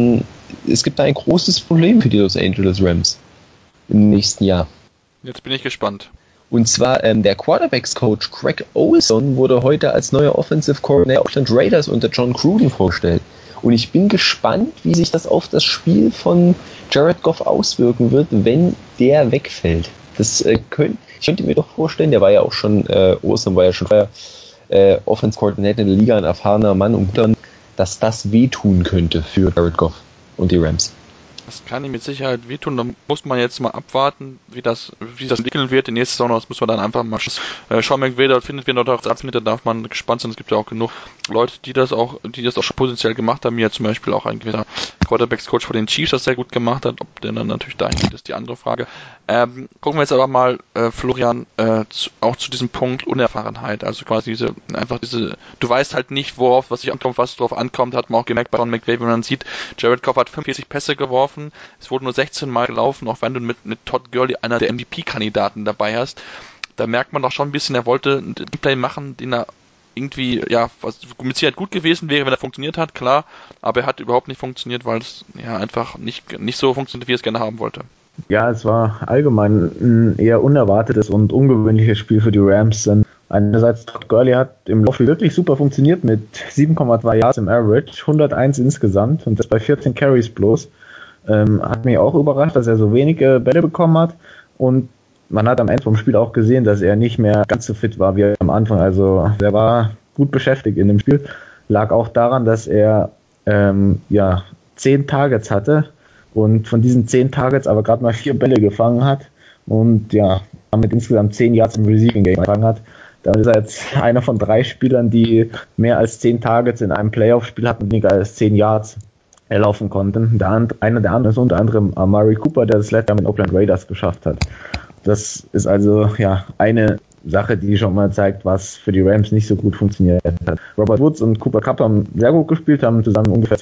F: es gibt da ein großes Problem für die Los Angeles Rams im nächsten Jahr.
D: Jetzt bin ich gespannt.
F: Und zwar der Quarterbacks-Coach Greg Olson wurde heute als neuer Offensive Coordinator Oakland Raiders unter John Gruden vorgestellt. Und ich bin gespannt, wie sich das auf das Spiel von Jared Goff auswirken wird, wenn der wegfällt. Ich könnte mir doch vorstellen, der war ja auch schon, Olson war ja schon vorher Offensive Coordinator in der Liga, ein erfahrener Mann, und dann, dass das wehtun könnte für Jared Goff und die Rams.
D: Das kann ihm mit Sicherheit wehtun. Da muss man jetzt mal abwarten, wie das entwickeln wird. Die nächste Saison, das muss man dann einfach mal Sean McVay dort findet, wir dort auch abfindet, da darf man gespannt sein. Es gibt ja auch genug Leute, die das auch schon potenziell gemacht haben. Mir zum Beispiel auch ein gewisser Quarterbacks-Coach von den Chiefs, das sehr gut gemacht hat. Ob der dann natürlich dahin geht, ist die andere Frage. Gucken wir jetzt aber mal, Florian, auch zu diesem Punkt Unerfahrenheit. Also quasi du weißt halt nicht, was drauf ankommt, hat man auch gemerkt bei Sean McVay, wenn man sieht, Jared Goff hat 45 Pässe geworfen. Es wurde nur 16 Mal gelaufen, auch wenn du mit Todd Gurley einer der MVP-Kandidaten dabei hast. Da merkt man doch schon ein bisschen, er wollte einen Play machen, den er irgendwie, was mit Sicherheit gut gewesen wäre, wenn er funktioniert hat, klar, aber er hat überhaupt nicht funktioniert, weil es einfach nicht so funktioniert, wie er es gerne haben wollte.
E: Ja, es war allgemein ein eher unerwartetes und ungewöhnliches Spiel für die Rams, denn einerseits Todd Gurley hat im Laufspiel wirklich super funktioniert mit 7,2 Yards im Average, 101 insgesamt und das bei 14 Carries bloß. Hat mich auch überrascht, dass er so wenige Bälle bekommen hat und man hat am Ende vom Spiel auch gesehen, dass er nicht mehr ganz so fit war wie am Anfang. Also er war gut beschäftigt in dem Spiel. Lag auch daran, dass er 10 Targets hatte und von diesen 10 Targets aber gerade mal 4 Bälle gefangen hat und damit insgesamt 10 Yards im Receiving Game gefangen hat. Damit ist er jetzt einer von 3 Spielern, die mehr als 10 Targets in einem Playoff-Spiel hatten und weniger als 10 Yards erlaufen konnten. Einer der anderen ist unter anderem Amari Cooper, der das letzte Jahr mit Oakland Raiders geschafft hat. Das ist also eine Sache, die schon mal zeigt, was für die Rams nicht so gut funktioniert hat. Robert Woods und Cooper Kupp haben sehr gut gespielt, haben zusammen ungefähr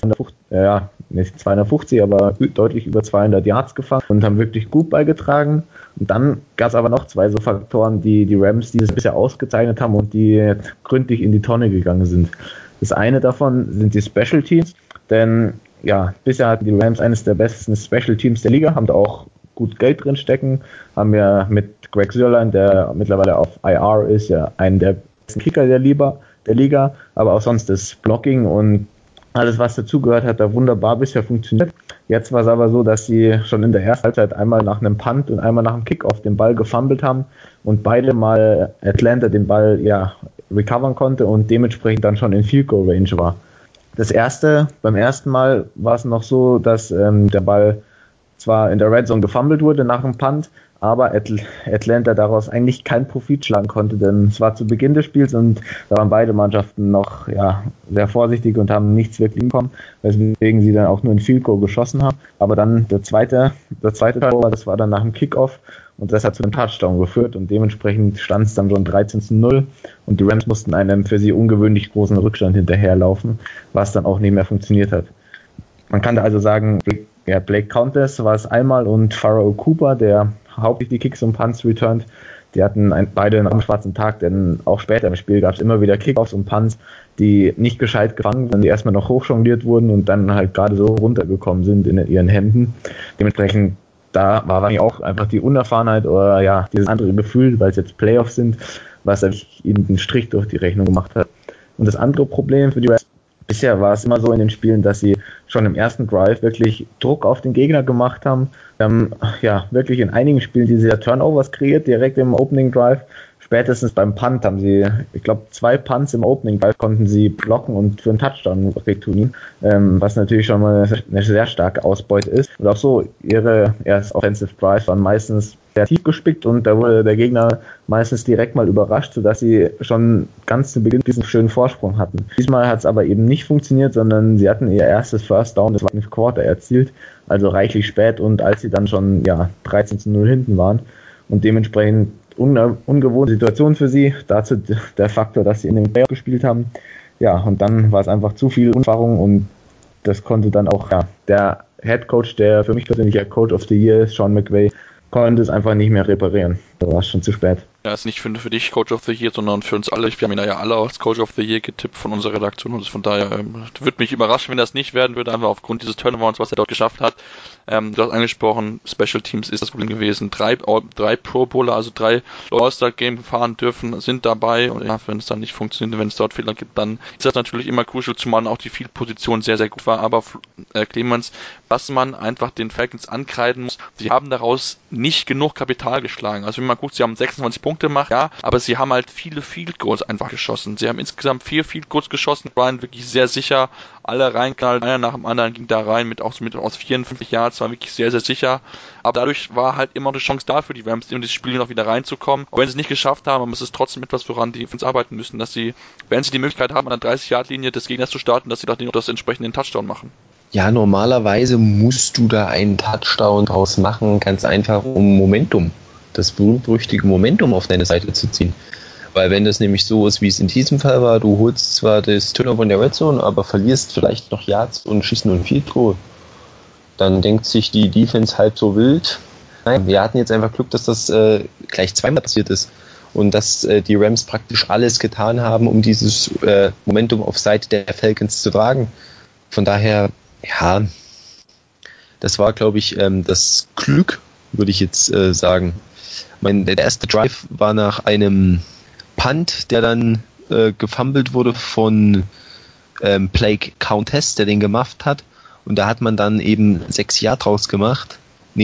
E: 250, aber deutlich über 200 Yards gefangen und haben wirklich gut beigetragen. Und dann gab es aber noch 2 so Faktoren, die Rams dieses bisher ausgezeichnet haben und die gründlich in die Tonne gegangen sind. Das eine davon sind die Special Teams, denn bisher hatten die Rams eines der besten Special Teams der Liga, haben da auch gut Geld drin stecken, haben ja mit Greg Zuerlein, der mittlerweile auf IR ist, ja einen der besten Kicker der Liga, aber auch sonst das Blocking und alles, was dazugehört, hat da wunderbar bisher funktioniert. Jetzt war es aber so, dass sie schon in der ersten Halbzeit einmal nach einem Punt und einmal nach einem Kickoff den Ball gefummelt haben und beide Mal Atlanta den Ball recovern konnte und dementsprechend dann schon in Field Goal Range war. Beim ersten Mal war es noch so, dass der Ball zwar in der Red Zone gefummelt wurde nach dem Punt, aber Atlanta daraus eigentlich keinen Profit schlagen konnte, denn es war zu Beginn des Spiels und da waren beide Mannschaften noch sehr vorsichtig und haben nichts wirklich bekommen, weswegen sie dann auch nur ein Field Goal geschossen haben. Aber dann der zweite Tor, das war dann nach dem Kickoff und das hat zu einem Touchdown geführt und dementsprechend stand es dann schon 13-0 und die Rams mussten einem für sie ungewöhnlich großen Rückstand hinterherlaufen, was dann auch nicht mehr funktioniert hat. Man kann da also sagen, Blake Countess war es einmal und Pharaoh Cooper, der hauptsächlich die Kicks und Punts returned, die hatten beide einen schwarzen Tag, denn auch später im Spiel gab es immer wieder Kickoffs und Punts, die nicht gescheit gefangen wurden, die erstmal noch hochjongliert wurden und dann halt gerade so runtergekommen sind in ihren Händen. Dementsprechend da war wahrscheinlich auch einfach die Unerfahrenheit oder dieses andere Gefühl, weil es jetzt Playoffs sind, was ihnen einen Strich durch die Rechnung gemacht hat. Und das andere Problem für die Rams, bisher war es immer so in den Spielen, dass sie schon im ersten Drive wirklich Druck auf den Gegner gemacht haben. Wirklich in einigen Spielen diese Turnovers kreiert, direkt im Opening Drive. Spätestens beim Punt haben sie, ich glaube, 2 Punts im Opening Drive konnten sie blocken und für einen Touchdown returnieren, was natürlich schon mal eine sehr starke Ausbeute ist. Und auch so, ihre erst Offensive Drives waren meistens sehr tief gespickt und da wurde der Gegner meistens direkt mal überrascht, sodass sie schon ganz zu Beginn diesen schönen Vorsprung hatten. Diesmal hat es aber eben nicht funktioniert, sondern sie hatten ihr erstes First Down, das war im Quarter erzielt, also reichlich spät und als sie dann schon 13-0 hinten waren und dementsprechend ungewohnte Situation für sie, dazu der Faktor, dass sie in den Playoff gespielt haben, und dann war es einfach zu viel Unerfahrung und das konnte dann auch der Head Coach, der für mich persönlich der Coach of the Year ist, Sean McVay, konnte es einfach nicht mehr reparieren. Da war es schon zu spät.
D: Ja, ist nicht für dich Coach of the Year, sondern für uns alle. Wir haben ihn ja alle als Coach of the Year getippt von unserer Redaktion und von daher würde mich überraschen, wenn das nicht werden würde, einfach aufgrund dieses Turnarounds, was er dort geschafft hat. Du hast angesprochen, Special Teams ist das Problem gewesen. 3 Pro Bowler, also 3 All-Star-Game fahren dürfen, sind dabei und wenn es dann nicht funktioniert, wenn es dort Fehler gibt, dann ist das natürlich immer crucial, zumal auch die Field-Position sehr, sehr gut war. Aber Clemens, was man einfach den Falcons ankreiden muss, sie haben daraus nicht genug Kapital geschlagen. Also wenn man guckt, sie haben 26 Punkte Punkte macht, ja, aber sie haben halt viele Field Goals einfach geschossen. Sie haben insgesamt 4 Field Goals geschossen, waren wirklich sehr sicher, alle reinknallt, einer nach dem anderen ging da rein mit aus 54 Yards, war wirklich sehr, sehr sicher. Aber dadurch war halt immer eine Chance da für die Rams, in dieses Spiel noch wieder reinzukommen. Auch wenn sie es nicht geschafft haben, muss es trotzdem etwas, woran die Defense arbeiten müssen, dass sie, wenn sie die Möglichkeit haben, an der 30-Yard-Linie des Gegners zu starten, dass sie doch das entsprechenden Touchdown machen.
F: Ja, normalerweise musst du da einen Touchdown draus machen, ganz einfach um Momentum, das berühmt-berüchtigte Momentum auf deine Seite zu ziehen. Weil wenn das nämlich so ist, wie es in diesem Fall war, du holst zwar das Turnover in der Red Zone, aber verlierst vielleicht noch Yards und schießt nur ein Field Goal, dann denkt sich die Defense halb so wild. Nein, wir hatten jetzt einfach Glück, dass das gleich zweimal passiert ist und dass die Rams praktisch alles getan haben, um dieses Momentum auf Seite der Falcons zu tragen. Von daher, ja, das war, glaube ich, das Glück, würde ich jetzt sagen. Der erste Drive war nach einem Punt, der dann gefumbled wurde von Blake Countess, der den gemufft hat. Und da hat man dann eben 6 Yards draus gemacht.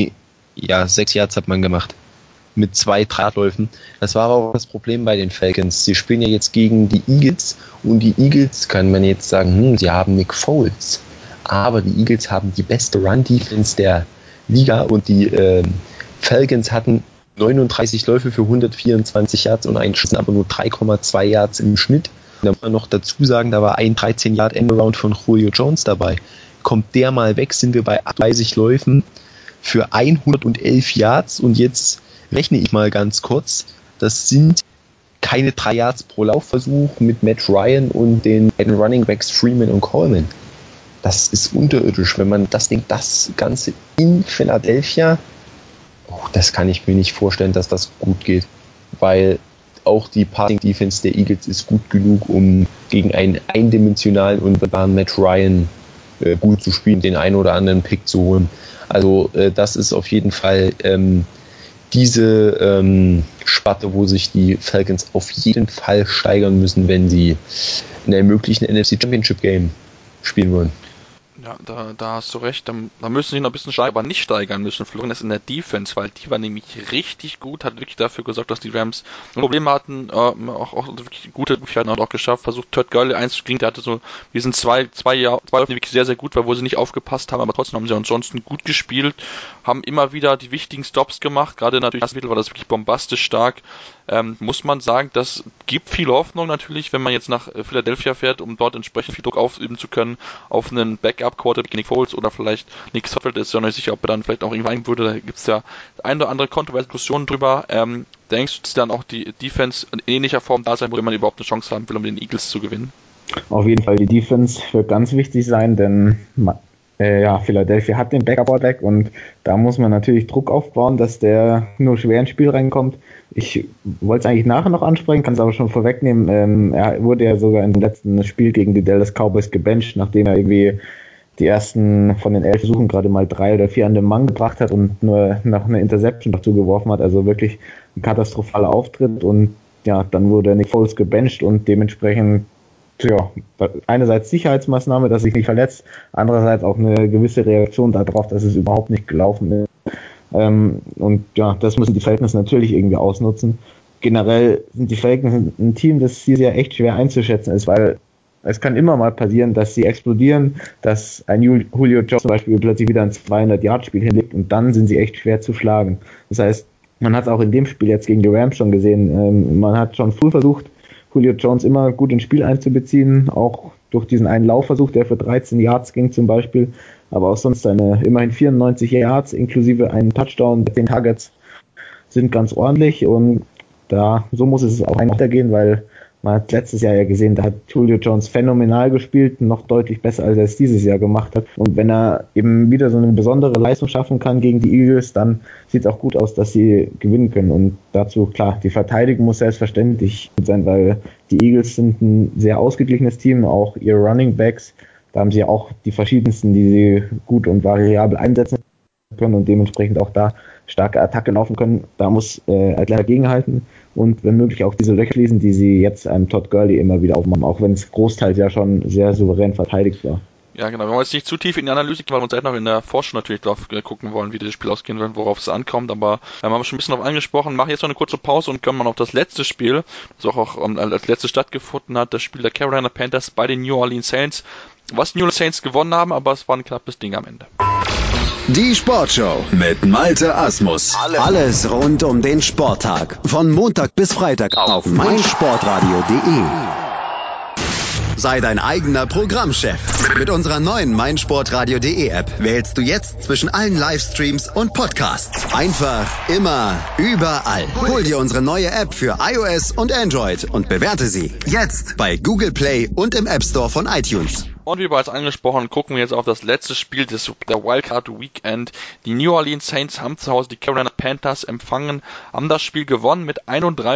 F: 6 Yards hat man gemacht. Mit 2 Drahtläufen. Das war auch das Problem bei den Falcons. Sie spielen ja jetzt gegen die Eagles. Und die Eagles, kann man jetzt sagen, sie haben Nick Foles. Aber die Eagles haben die beste Run-Defense der Liga. Und die Falcons hatten 39 Läufe für 124 Yards und einen Schuss, aber nur 3,2 Yards im Schnitt. Da muss man noch dazu sagen, da war ein 13-Yard-Endaround von Julio Jones dabei. Kommt der mal weg, sind wir bei 30 Läufen für 111 Yards und jetzt rechne ich mal ganz kurz, das sind keine 3 Yards pro Laufversuch mit Matt Ryan und den beiden Running Backs Freeman und Coleman. Das ist unterirdisch, wenn man das denkt, das Ganze in Philadelphia, das kann ich mir nicht vorstellen, dass das gut geht, weil auch die Passing Defense der Eagles ist gut genug, um gegen einen eindimensionalen und bewahren Matt Ryan gut zu spielen, den einen oder anderen Pick zu holen. Also das ist auf jeden Fall diese Sparte, wo sich die Falcons auf jeden Fall steigern müssen, wenn sie in einem möglichen NFC Championship Game spielen wollen.
D: Ja, da hast du recht. Da müssen sie noch ein bisschen steigern, aber nicht steigern müssen. Florian ist in der Defense, weil die war nämlich richtig gut, hat wirklich dafür gesorgt, dass die Rams Probleme hatten, auch wirklich gute Möglichkeiten auch geschafft, versucht Todd Gurley einzukriegen, der hatte so, wir sind zwei Jahre, die wirklich sehr, sehr gut war, wo sie nicht aufgepasst haben, aber trotzdem haben sie ansonsten gut gespielt, haben immer wieder die wichtigen Stops gemacht, gerade natürlich das Mittel war das wirklich bombastisch stark. Muss man sagen, das gibt viel Hoffnung natürlich, wenn man jetzt nach Philadelphia fährt, um dort entsprechend viel Druck ausüben zu können auf einen Backup-Quarterback Nick Foles oder vielleicht Nick Sutherland, ist ja noch nicht sicher, ob er dann vielleicht auch irgendwann würde, da gibt es ja eine oder andere kontroverse Diskussion drüber. Denkst du, dass dann auch die Defense in ähnlicher Form da sein, wo man überhaupt eine Chance haben will, um den Eagles zu gewinnen?
E: Auf jeden Fall, die Defense wird ganz wichtig sein, denn Philadelphia hat den Backup-Quarterback und da muss man natürlich Druck aufbauen, dass der nur schwer ins Spiel reinkommt. Ich wollte es eigentlich nachher noch ansprechen, kann es aber schon vorwegnehmen. Er wurde ja sogar im letzten Spiel gegen die Dallas Cowboys gebencht, nachdem er irgendwie die ersten von den 11 Versuchen gerade mal 3 oder 4 an den Mann gebracht hat und nur noch eine Interception dazu geworfen hat. Also wirklich ein katastrophaler Auftritt und ja, dann wurde Nick Foles gebencht und dementsprechend einerseits Sicherheitsmaßnahme, dass sich nicht verletzt, andererseits auch eine gewisse Reaktion darauf, dass es überhaupt nicht gelaufen ist. Und ja, das müssen die Falcons natürlich irgendwie ausnutzen. Generell sind die Falcons ein Team, das hier ja echt schwer einzuschätzen ist, weil es kann immer mal passieren, dass sie explodieren, dass ein Julio Jones zum Beispiel plötzlich wieder ein 200-Yard-Spiel hinlegt und dann sind sie echt schwer zu schlagen. Das heißt, man hat es auch in dem Spiel jetzt gegen die Rams schon gesehen, man hat schon früh versucht, Julio Jones immer gut ins Spiel einzubeziehen, auch durch diesen einen Laufversuch, der für 13 Yards ging zum Beispiel, aber auch sonst seine immerhin 94 Yards inklusive einen Touchdown, 10 Targets sind ganz ordentlich und so muss es auch weitergehen, weil man hat letztes Jahr ja gesehen, da hat Julio Jones phänomenal gespielt, noch deutlich besser, als er es dieses Jahr gemacht hat. Und wenn er eben wieder so eine besondere Leistung schaffen kann gegen die Eagles, dann sieht es auch gut aus, dass sie gewinnen können. Und dazu, klar, die Verteidigung muss selbstverständlich sein, weil die Eagles sind ein sehr ausgeglichenes Team, auch ihre Running Backs, da haben sie ja auch die verschiedensten, die sie gut und variabel einsetzen können und dementsprechend auch da starke Attacke laufen können. Da muss Atlanta gegenhalten und wenn möglich auch diese Löcher schließen, die sie jetzt einem Todd Gurley immer wieder aufmachen, auch wenn es großteils ja schon sehr souverän verteidigt war.
D: Ja, genau. Wir wollen jetzt nicht zu tief in die Analyse gehen, weil wir uns noch in der Forschung natürlich drauf gucken wollen, wie das Spiel ausgehen wird, worauf es ankommt. Aber haben wir schon ein bisschen drauf angesprochen. Machen jetzt noch eine kurze Pause und können mal auf das letzte Spiel, das auch als letztes stattgefunden hat, das Spiel der Carolina Panthers bei den New Orleans Saints. Was New Orleans Saints gewonnen haben, aber es war ein knappes Ding am Ende.
C: Die Sportshow mit Malte Asmus. Alles rund um den Sporttag. Von Montag bis Freitag auf meinsportradio.de. Sei dein eigener Programmchef. Mit unserer neuen meinsportradio.de App wählst du jetzt zwischen allen Livestreams und Podcasts. Einfach, immer, überall. Hol dir unsere neue App für iOS und Android und bewerte sie jetzt bei Google Play und im App Store von iTunes.
D: Und wie bereits angesprochen, gucken wir jetzt auf das letzte Spiel der Wildcard Weekend. Die New Orleans Saints haben zu Hause die Carolina Panthers empfangen, haben das Spiel gewonnen mit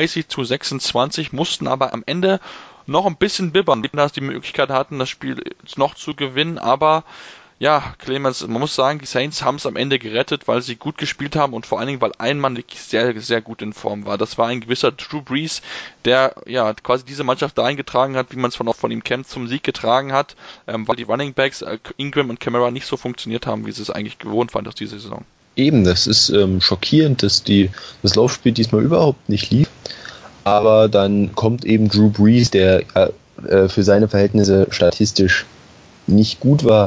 D: 31-26, mussten aber am Ende noch ein bisschen bibbern, dass die Möglichkeit hatten, das Spiel noch zu gewinnen, aber ja, Clemens, man muss sagen, die Saints haben es am Ende gerettet, weil sie gut gespielt haben und vor allen Dingen, weil ein Mann wirklich sehr, sehr gut in Form war. Das war ein gewisser Drew Brees, der ja quasi diese Mannschaft da eingetragen hat, wie man es von ihm kennt, zum Sieg getragen hat, weil die Running Backs Ingram und Kamara nicht so funktioniert haben, wie sie es eigentlich gewohnt waren aus dieser Saison.
F: Eben, das ist schockierend, dass das Laufspiel diesmal überhaupt nicht lief. Aber dann kommt eben Drew Brees, der für seine Verhältnisse statistisch nicht gut war,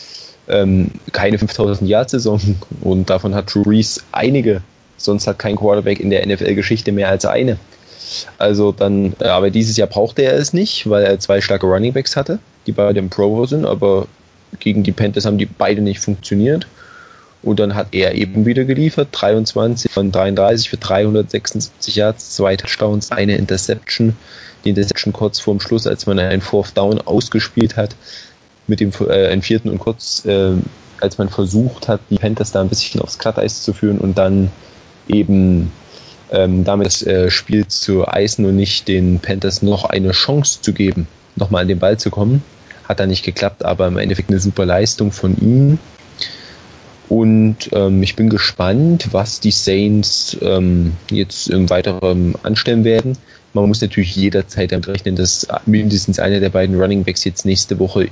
F: keine 5000-Yard-Saison, und davon hat Drew Brees einige. Sonst hat kein Quarterback in der NFL-Geschichte mehr als eine. Also dann, aber dieses Jahr brauchte er es nicht, weil er 2 starke Runningbacks hatte, die beide im Pro Bowl sind, aber gegen die Panthers haben die beide nicht funktioniert. Und dann hat er eben wieder geliefert, 23 von 33 für 376 Yards, 2 Touchdowns, eine Interception. Die Interception kurz vorm Schluss, als man einen Fourth Down ausgespielt hat, mit dem einen 4. und kurz, als man versucht hat, die Panthers da ein bisschen aufs Glatteis zu führen und dann eben damit das Spiel zu eisen und nicht den Panthers noch eine Chance zu geben, nochmal an den Ball zu kommen. Hat da nicht geklappt, aber im Endeffekt eine super Leistung von ihm. Und ich bin gespannt, was die Saints jetzt im Weiteren anstellen werden. Man muss natürlich jederzeit damit rechnen, dass mindestens einer der beiden Runningbacks jetzt diese Woche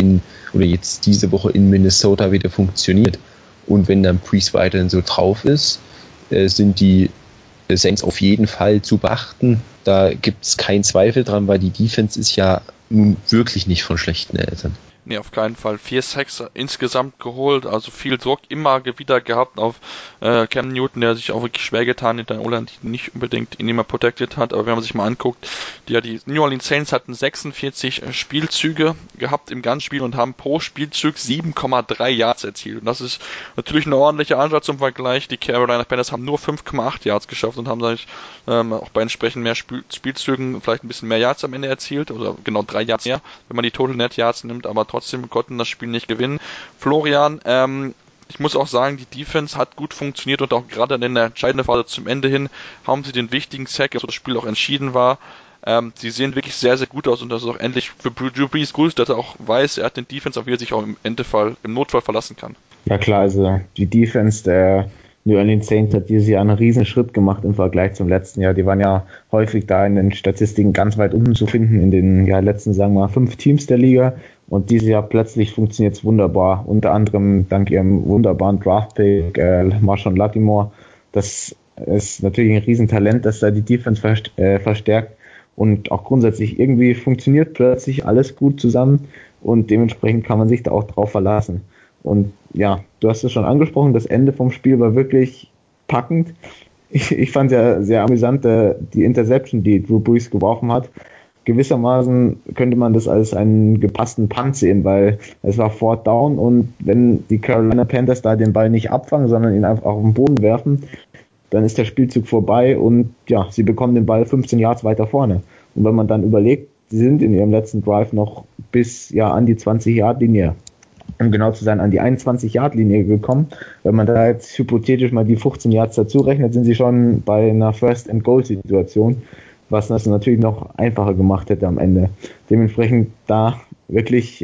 F: in Minnesota wieder funktioniert. Und wenn dann Brees weiterhin so drauf ist, sind die Saints auf jeden Fall zu beachten. Da gibt es keinen Zweifel dran, weil die Defense ist ja nun wirklich nicht von schlechten Eltern.
D: Nee, auf keinen Fall. 4 Sacks insgesamt geholt, also viel Druck immer wieder gehabt auf Cam Newton, der sich auch wirklich schwer getan hat, der O-Line nicht unbedingt ihn immer protected hat, aber wenn man sich mal anguckt, die New Orleans Saints hatten 46 Spielzüge gehabt im ganzen Spiel und haben pro Spielzug 7,3 Yards erzielt. Und das ist natürlich ein ordentlicher Ansatz zum Vergleich. Die Carolina Panthers haben nur 5,8 Yards geschafft und haben sich auch bei entsprechend mehr Spielzügen vielleicht ein bisschen mehr Yards am Ende erzielt, oder genau 3 Yards mehr, wenn man die Total Net Yards nimmt, aber trotzdem konnten das Spiel nicht gewinnen. Florian, ich muss auch sagen, die Defense hat gut funktioniert und auch gerade in der entscheidenden Phase zum Ende hin haben sie den wichtigen Sack, also das Spiel auch entschieden war. Sie sehen wirklich sehr, sehr gut aus und das ist auch endlich für Drew Brees gut, dass er auch weiß, er hat den Defense, auf die er sich auch im Notfall verlassen kann.
E: Ja klar, also die Defense der New Orleans Saints hat dieses Jahr einen riesen Schritt gemacht im Vergleich zum letzten Jahr. Die waren ja häufig da in den Statistiken ganz weit unten zu finden, in den letzten, sagen wir mal, 5 Teams der Liga. Und dieses Jahr plötzlich funktioniert es wunderbar. Unter anderem dank ihrem wunderbaren Draft-Pick, Marshawn Lattimore. Das ist natürlich ein Riesentalent, dass da die Defense verstärkt. Und auch grundsätzlich irgendwie funktioniert plötzlich alles gut zusammen. Und dementsprechend kann man sich da auch drauf verlassen. Und ja, du hast es schon angesprochen, das Ende vom Spiel war wirklich packend. Ich fand ja sehr amüsant, die Interception, die Drew Brees geworfen hat. Gewissermaßen könnte man das als einen gepassten Punt sehen, weil es war Fourth Down und wenn die Carolina Panthers da den Ball nicht abfangen, sondern ihn einfach auf den Boden werfen, dann ist der Spielzug vorbei und ja, sie bekommen den Ball 15 Yards weiter vorne. Und wenn man dann überlegt, sie sind in ihrem letzten Drive noch bis an die 20-Yard-Linie, um genau zu sein, an die 21-Yard-Linie gekommen. Wenn man da jetzt hypothetisch mal die 15 Yards dazu rechnet, sind sie schon bei einer First-and-Goal-Situation, was das natürlich noch einfacher gemacht hätte am Ende. Dementsprechend da wirklich,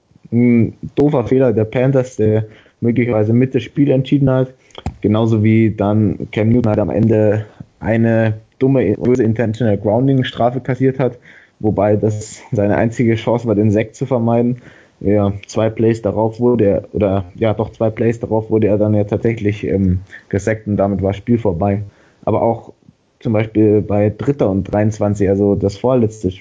E: ein doofer Fehler der Panthers, der möglicherweise mit das Spiel entschieden hat. Genauso wie dann Cam Newton halt am Ende eine dumme, böse Intentional Grounding Strafe kassiert hat, wobei das seine einzige Chance war, den Sack zu vermeiden. ja, 2 Plays darauf wurde er dann ja tatsächlich gesackt und damit war das Spiel vorbei. Aber auch zum Beispiel bei 3. und 23, also der vorletzte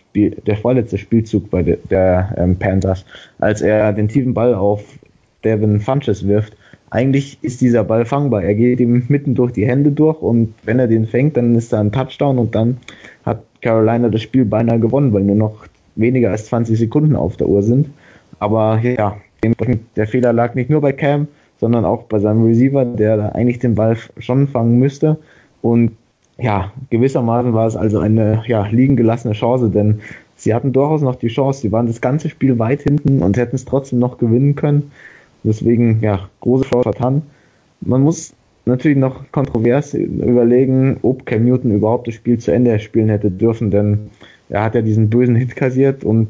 E: Spielzug bei der Panthers, als er den tiefen Ball auf Devin Funchess wirft, eigentlich ist dieser Ball fangbar. Er geht ihm mitten durch die Hände durch und wenn er den fängt, dann ist da ein Touchdown und dann hat Carolina das Spiel beinahe gewonnen, weil nur noch weniger als 20 Sekunden auf der Uhr sind. Aber ja, der Fehler lag nicht nur bei Cam, sondern auch bei seinem Receiver, der da eigentlich den Ball schon fangen müsste. Und ja, gewissermaßen war es also eine liegen gelassene Chance, denn sie hatten durchaus noch die Chance. Sie waren das ganze Spiel weit hinten und hätten es trotzdem noch gewinnen können. Deswegen, große Chance vertan. Man muss natürlich noch kontrovers überlegen, ob Cam Newton überhaupt das Spiel zu Ende spielen hätte dürfen, denn er hat ja diesen bösen Hit kassiert und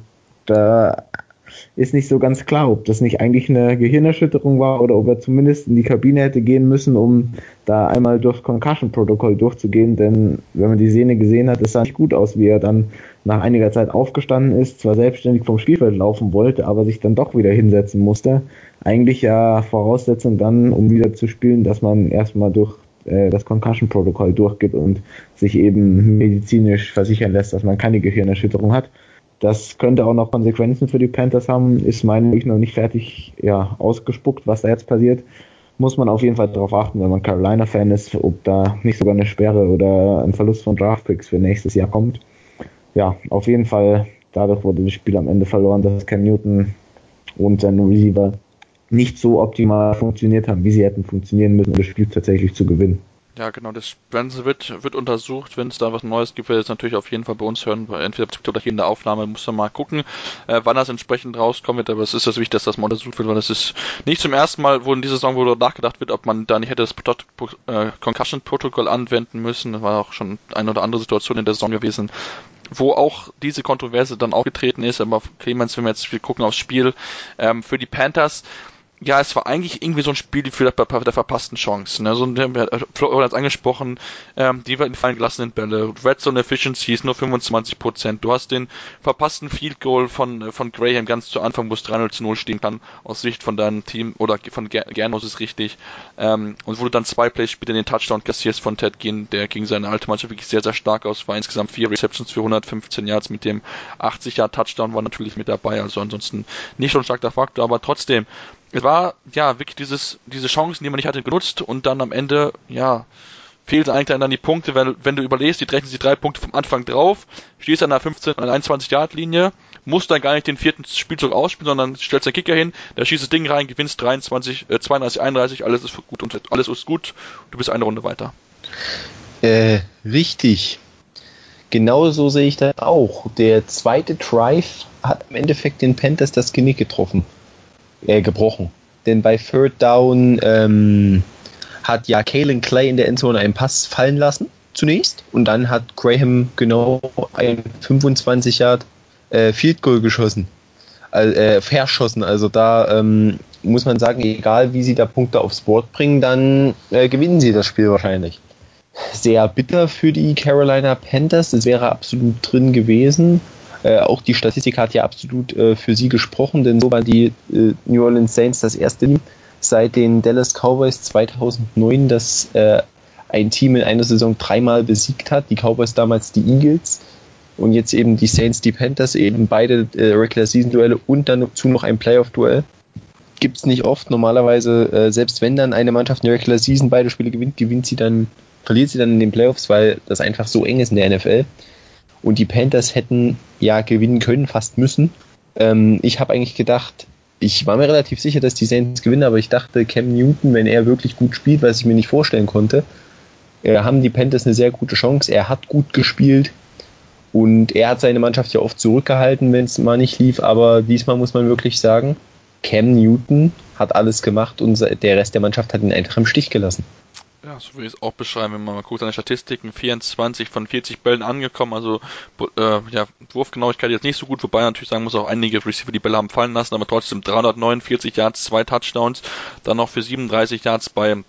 E: da ist nicht so ganz klar, ob das nicht eigentlich eine Gehirnerschütterung war oder ob er zumindest in die Kabine hätte gehen müssen, um da einmal durchs Concussion-Protokoll durchzugehen, denn wenn man die Szene gesehen hat, es sah nicht gut aus, wie er dann nach einiger Zeit aufgestanden ist, zwar selbstständig vom Spielfeld laufen wollte, aber sich dann doch wieder hinsetzen musste. Eigentlich ja Voraussetzung dann, um wieder zu spielen, dass man erstmal durch das Concussion-Protokoll durchgeht und sich eben medizinisch versichern lässt, dass man keine Gehirnerschütterung hat. Das könnte auch noch Konsequenzen für die Panthers haben, ist meine ich noch nicht fertig ausgespuckt, was da jetzt passiert. Muss man auf jeden Fall darauf achten, wenn man Carolina-Fan ist, ob da nicht sogar eine Sperre oder ein Verlust von Draftpicks für nächstes Jahr kommt. Ja, auf jeden Fall, dadurch wurde das Spiel am Ende verloren, dass Cam Newton und sein Receiver nicht so optimal funktioniert haben, wie sie hätten funktionieren müssen, um das Spiel tatsächlich zu gewinnen.
D: Ja, genau, das Ganze wird untersucht. Wenn es da was Neues gibt, werdet ihr es natürlich auf jeden Fall bei uns hören, weil entweder oder hier in der Aufnahme muss man mal gucken, wann das entsprechend rauskommen wird, aber es ist das wichtig, dass das mal untersucht wird, weil es ist nicht zum ersten Mal, wo in dieser Saison darüber nachgedacht wird, ob man da nicht hätte das Concussion-Protokoll anwenden müssen. Das war auch schon eine oder andere Situation in der Saison gewesen, wo auch diese Kontroverse dann aufgetreten ist, aber Clemens, wenn wir gucken aufs Spiel, für die Panthers, ja, es war eigentlich irgendwie so ein Spiel für der verpassten Chance. Ne? So, Flo hat es angesprochen, die fallen gelassenen Bälle, Red Zone Efficiency ist nur 25%. Du hast den verpassten Field Goal von Graham ganz zu Anfang, wo es 3-0 stehen kann, aus Sicht von deinem Team, oder von Gernhaus ist richtig. Und wo du dann 2 Plays später den Touchdown kassierst von Ted Ginn, der gegen seine alte Mannschaft wirklich sehr, sehr stark aus war. Insgesamt 4 Receptions für 115 Yards mit dem 80-Yard-Touchdown war natürlich mit dabei. Also ansonsten nicht so ein starker Faktor, aber trotzdem, es war, wirklich diese Chancen, die man nicht hatte, genutzt und dann am Ende, fehlten eigentlich dann die Punkte, weil, wenn du überlegst, die rechnen sich 3 Punkte vom Anfang drauf, stehst an der 15, an der 21-Yard-Linie, musst dann gar nicht den 4. Spielzug ausspielen, sondern stellst den Kicker hin, der schießt das Ding rein, gewinnst 32-31, alles ist gut und alles ist gut, du bist eine Runde weiter.
F: Richtig. Genauso sehe ich das auch. Der zweite Drive hat im Endeffekt den Panthers das Genick gebrochen. Denn bei Third Down hat ja Kalen Clay in der Endzone einen Pass fallen lassen, zunächst. Und dann hat Graham genau ein 25 Yard Field Goal verschossen. Also da muss man sagen, egal wie sie da Punkte aufs Board bringen, dann gewinnen sie das Spiel wahrscheinlich. Sehr bitter für die Carolina Panthers, es wäre absolut drin gewesen. Auch die Statistik hat ja absolut für sie gesprochen, denn so waren die New Orleans Saints das erste Team seit den Dallas Cowboys 2009, das ein Team in einer Saison 3-mal besiegt hat. Die Cowboys damals die Eagles und jetzt eben die Saints, die Panthers, eben beide Regular-Season-Duelle und dann dazu noch ein Playoff-Duell. Gibt's nicht oft. Normalerweise, selbst wenn dann eine Mannschaft in der Regular-Season beide Spiele gewinnt, verliert sie dann in den Playoffs, weil das einfach so eng ist in der NFL. Und die Panthers hätten ja gewinnen können, fast müssen. Ich habe eigentlich gedacht, ich war mir relativ sicher, dass die Saints gewinnen, aber ich dachte, Cam Newton, wenn er wirklich gut spielt, was ich mir nicht vorstellen konnte, haben die Panthers eine sehr gute Chance. Er hat gut gespielt und er hat seine Mannschaft ja oft zurückgehalten, wenn es mal nicht lief, aber diesmal muss man wirklich sagen, Cam Newton hat alles gemacht und der Rest der Mannschaft hat ihn einfach im Stich gelassen.
D: Ja, so würde ich es auch beschreiben, wenn man mal guckt an die Statistiken, 24 von 40 Bällen angekommen, also Wurfgenauigkeit jetzt nicht so gut, wobei natürlich sagen muss, auch einige Receiver die Bälle haben fallen lassen, aber trotzdem 349 Yards, 2 Touchdowns, dann noch für 37 Yards bei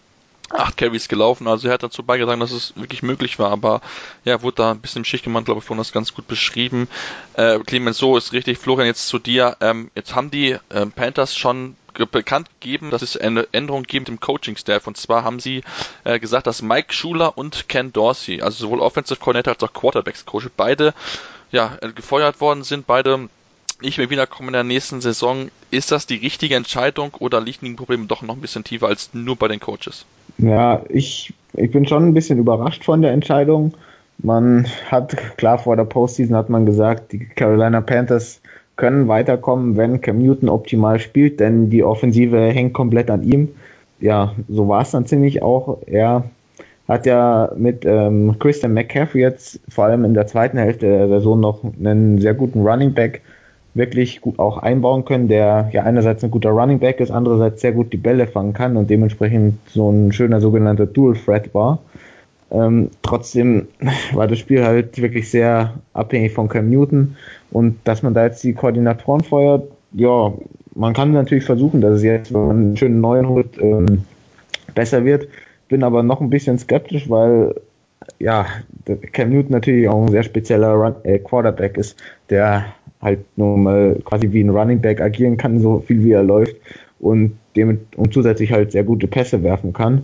D: 8 Carries gelaufen, also er hat dazu beigetragen, dass es wirklich möglich war, aber ja, wurde da ein bisschen im Schichtgemantel, glaube ich, von uns ganz gut beschrieben. Clemens, so ist richtig. Florian, jetzt zu dir. Jetzt haben die Panthers schon bekannt gegeben, dass es eine Änderung gibt im Coaching-Staff, und zwar haben sie gesagt, dass Mike Schuler und Ken Dorsey, also sowohl Offensive Coordinator als auch Quarterbacks-Coach, beide gefeuert worden sind, beide nicht mehr wiederkommen in der nächsten Saison. Ist das die richtige Entscheidung oder liegen die Probleme doch noch ein bisschen tiefer als nur bei den Coaches?
E: Ja, ich bin schon ein bisschen überrascht von der Entscheidung. Man hat, klar, vor der Postseason hat man gesagt, die Carolina Panthers können weiterkommen, wenn Cam Newton optimal spielt, denn die Offensive hängt komplett an ihm. Ja, so war es dann ziemlich auch. Er hat ja mit Christian McCaffrey jetzt vor allem in der zweiten Hälfte der Saison noch einen sehr guten Running Back wirklich gut auch einbauen können, der ja einerseits ein guter Running Back ist, andererseits sehr gut die Bälle fangen kann und dementsprechend so ein schöner sogenannter Dual Threat war. Trotzdem war das Spiel halt wirklich sehr abhängig von Cam Newton, und dass man da jetzt die Koordinatoren feuert, ja, man kann natürlich versuchen, dass es jetzt, wenn man einen schönen neuen holt, besser wird. Bin aber noch ein bisschen skeptisch, weil ja, Cam Newton natürlich auch ein sehr spezieller Quarterback ist, der halt nur mal quasi wie ein Running Back agieren kann, so viel wie er läuft, und zusätzlich halt sehr gute Pässe werfen kann.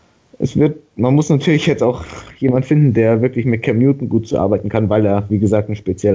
E: Man muss natürlich jetzt auch jemand finden, der wirklich mit Cam Newton gut arbeiten kann, weil er, wie gesagt, eine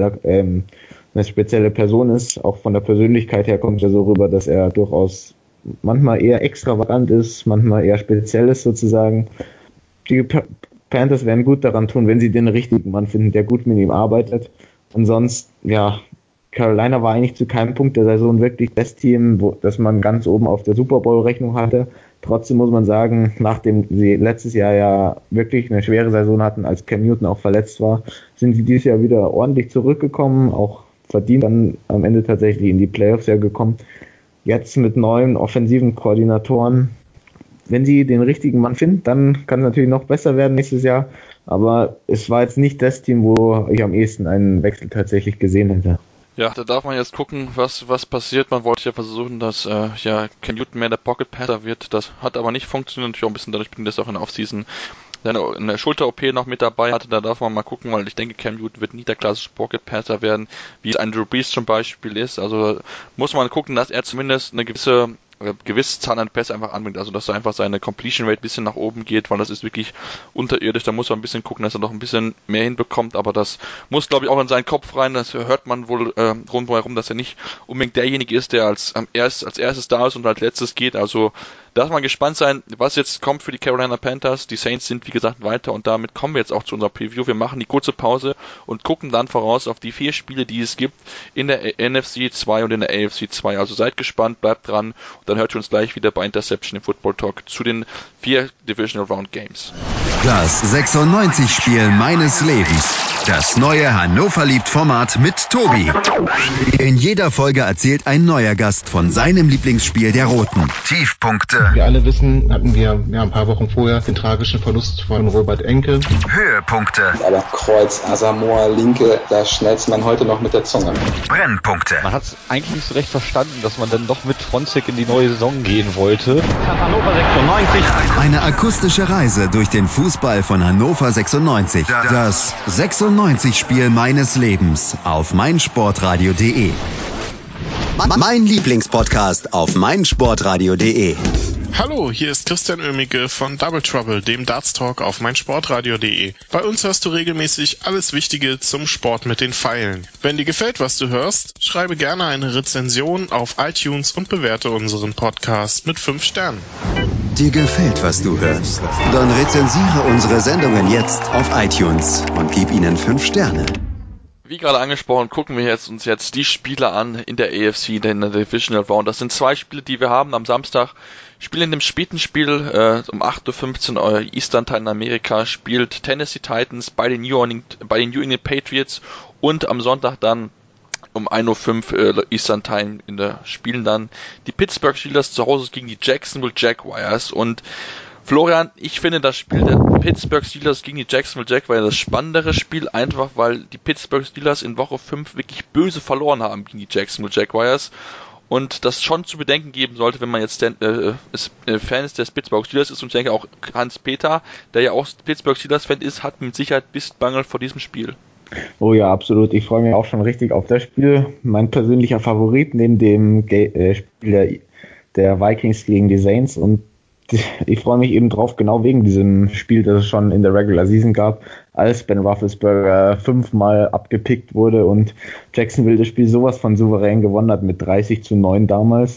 E: spezielle Person ist. Auch von der Persönlichkeit her kommt er so rüber, dass er durchaus manchmal eher extravagant ist, manchmal eher speziell ist sozusagen. Die Panthers werden gut daran tun, wenn sie den richtigen Mann finden, der gut mit ihm arbeitet. Und sonst, ja, Carolina war eigentlich zu keinem Punkt der Saison wirklich das Team, das man ganz oben auf der Super Bowl-Rechnung hatte. Trotzdem muss man sagen, nachdem sie letztes Jahr ja wirklich eine schwere Saison hatten, als Cam Newton auch verletzt war, sind sie dieses Jahr wieder ordentlich zurückgekommen, auch verdient dann am Ende tatsächlich in die Playoffs ja gekommen. Jetzt mit neuen offensiven Koordinatoren, wenn sie den richtigen Mann finden, dann kann es natürlich noch besser werden nächstes Jahr. Aber es war jetzt nicht das Team, wo ich am ehesten einen Wechsel tatsächlich gesehen hätte.
D: Ja, da darf man jetzt gucken, was passiert. Man wollte ja versuchen, dass Cam Newton mehr der Pocket Passer wird. Das hat aber nicht funktioniert. Natürlich auch ein bisschen dadurch, dass auch in der Offseason eine Schulter-OP noch mit dabei hatte. Da darf man mal gucken, weil ich denke, Cam Newton wird nie der klassische Pocket Passer werden, wie es ein Drew Brees zum Beispiel ist. Also muss man gucken, dass er zumindest eine gewisse Zahl an Pässe einfach anbringt, also dass er einfach seine Completion Rate ein bisschen nach oben geht, weil das ist wirklich unterirdisch, da muss man ein bisschen gucken, dass er noch ein bisschen mehr hinbekommt, aber das muss, glaube ich, auch in seinen Kopf rein, das hört man wohl rundherum, dass er nicht unbedingt derjenige ist, der als erstes da ist und als letztes geht, also darf man gespannt sein, was jetzt kommt für die Carolina Panthers. Die Saints sind, wie gesagt, weiter, und damit kommen wir jetzt auch zu unserer Preview. Wir machen die kurze Pause und gucken dann voraus auf die 4 Spiele, die es gibt in der NFC 2 und in der AFC 2. Also seid gespannt, bleibt dran, und dann hört ihr uns gleich wieder bei Interception im Football Talk zu den 4 Divisional Round Games.
C: Das 96-Spiel meines Lebens. Das neue Hannover liebt Format mit Tobi. In jeder Folge erzählt ein neuer Gast von seinem Lieblingsspiel der Roten. Tiefpunkte.
H: Wir alle wissen, hatten wir ein paar Wochen vorher den tragischen Verlust von Robert Enke.
C: Höhepunkte.
I: Aber Kreuz, Asamoah, Linke, da schnellt man heute noch mit der Zunge.
C: Brennpunkte.
J: Man hat es eigentlich nicht so recht verstanden, dass man dann doch mit Fronzek in die neue Saison gehen wollte.
K: Hannover 96.
C: Eine akustische Reise durch den Fußball von Hannover 96. Das 96-Spiel meines Lebens auf meinsportradio.de. Mein Lieblingspodcast auf meinsportradio.de.
L: Hallo, hier ist Christian Oemicke von Double Trouble, dem Darts Talk auf meinsportradio.de. Bei uns hörst du regelmäßig alles Wichtige zum Sport mit den Pfeilen. Wenn dir gefällt, was du hörst, schreibe gerne eine Rezension auf iTunes und bewerte unseren Podcast mit 5 Sternen.
C: Dir gefällt, was du hörst? Dann rezensiere unsere Sendungen jetzt auf iTunes und gib ihnen 5 Sterne.
D: Wie gerade angesprochen, gucken wir uns jetzt die Spiele an in der AFC, in der Divisional Round. Das sind 2 Spiele, die wir haben am Samstag. Spielen in dem späten Spiel um 8:15 Uhr Eastern Time in Amerika spielt Tennessee Titans bei den New England Patriots, und am Sonntag dann um 1:05 Uhr Eastern Time spielen dann die Pittsburgh Steelers zu Hause gegen die Jacksonville Jaguars. Und Florian, ich finde das Spiel der Pittsburgh Steelers gegen die Jacksonville Jaguars das spannendere Spiel, einfach weil die Pittsburgh Steelers in Woche 5 wirklich böse verloren haben gegen die Jacksonville Jaguars. und das schon zu bedenken geben sollte, wenn man jetzt Fan des Pittsburgh Steelers ist, und ich denke auch Hans-Peter, der ja auch Pittsburgh Steelers-Fan ist, hat mit Sicherheit Bist-Bangel vor diesem Spiel.
E: Oh ja, absolut. Ich freue mich auch schon richtig auf das Spiel. Mein persönlicher Favorit neben dem Spiel der Vikings gegen die Saints, und ich freue mich eben drauf, genau wegen diesem Spiel, das es schon in der Regular Season gab, als Ben Roethlisberger 5-mal abgepickt wurde und Jacksonville das Spiel sowas von souverän gewonnen hat mit 30-9 damals.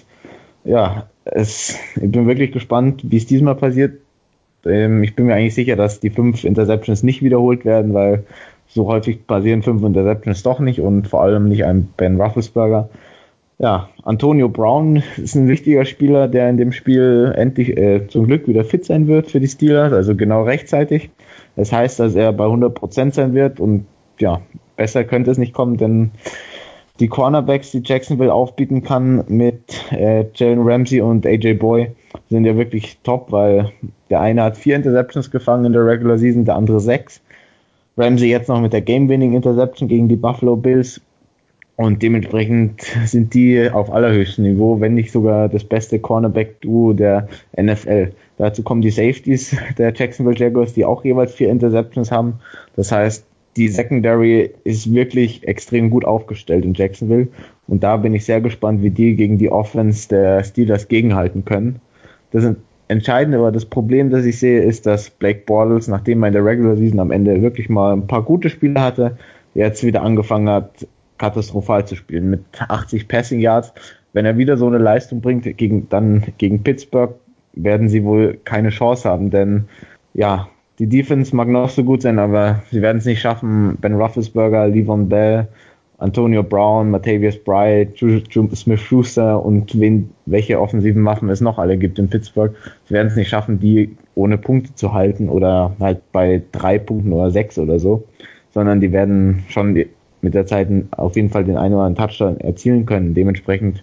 E: Ja, ich bin wirklich gespannt, wie es diesmal passiert. Ich bin mir eigentlich sicher, dass die 5 Interceptions nicht wiederholt werden, weil so häufig passieren 5 Interceptions doch nicht und vor allem nicht ein Ben Roethlisberger. Ja, Antonio Brown ist ein wichtiger Spieler, der in dem Spiel endlich zum Glück wieder fit sein wird für die Steelers, also genau rechtzeitig. Das heißt, dass er bei 100% sein wird, und ja, besser könnte es nicht kommen, denn die Cornerbacks, die Jacksonville aufbieten kann mit Jalen Ramsey und AJ Boy, sind ja wirklich top, weil der eine hat 4 Interceptions gefangen in der Regular Season, der andere 6. Ramsey jetzt noch mit der Game-Winning-Interception gegen die Buffalo Bills. Und dementsprechend sind die auf allerhöchstem Niveau, wenn nicht sogar das beste Cornerback-Duo der NFL. Dazu kommen die Safeties der Jacksonville Jaguars, die auch jeweils 4 Interceptions haben. Das heißt, die Secondary ist wirklich extrem gut aufgestellt in Jacksonville. Und da bin ich sehr gespannt, wie die gegen die Offense der Steelers gegenhalten können. Das ist entscheidend, aber das Problem, das ich sehe, ist, dass Blake Bortles, nachdem er in der Regular Season am Ende wirklich mal ein paar gute Spiele hatte, jetzt wieder angefangen hat, katastrophal zu spielen mit 80 Passing Yards. Wenn er wieder so eine Leistung bringt gegen Pittsburgh, werden sie wohl keine Chance haben, denn ja, die Defense mag noch so gut sein, aber sie werden es nicht schaffen, Ben Roethlisberger, Le'Veon Bell, Antonio Brown, Martavis Bryant, Juju Smith-Schuster und welche offensiven Waffen es noch alle gibt in Pittsburgh. Sie werden es nicht schaffen, die ohne Punkte zu halten oder halt bei 3 Punkten oder 6 oder so, sondern die werden schon mit der Zeit auf jeden Fall den einen oder anderen Touchdown erzielen können. Dementsprechend,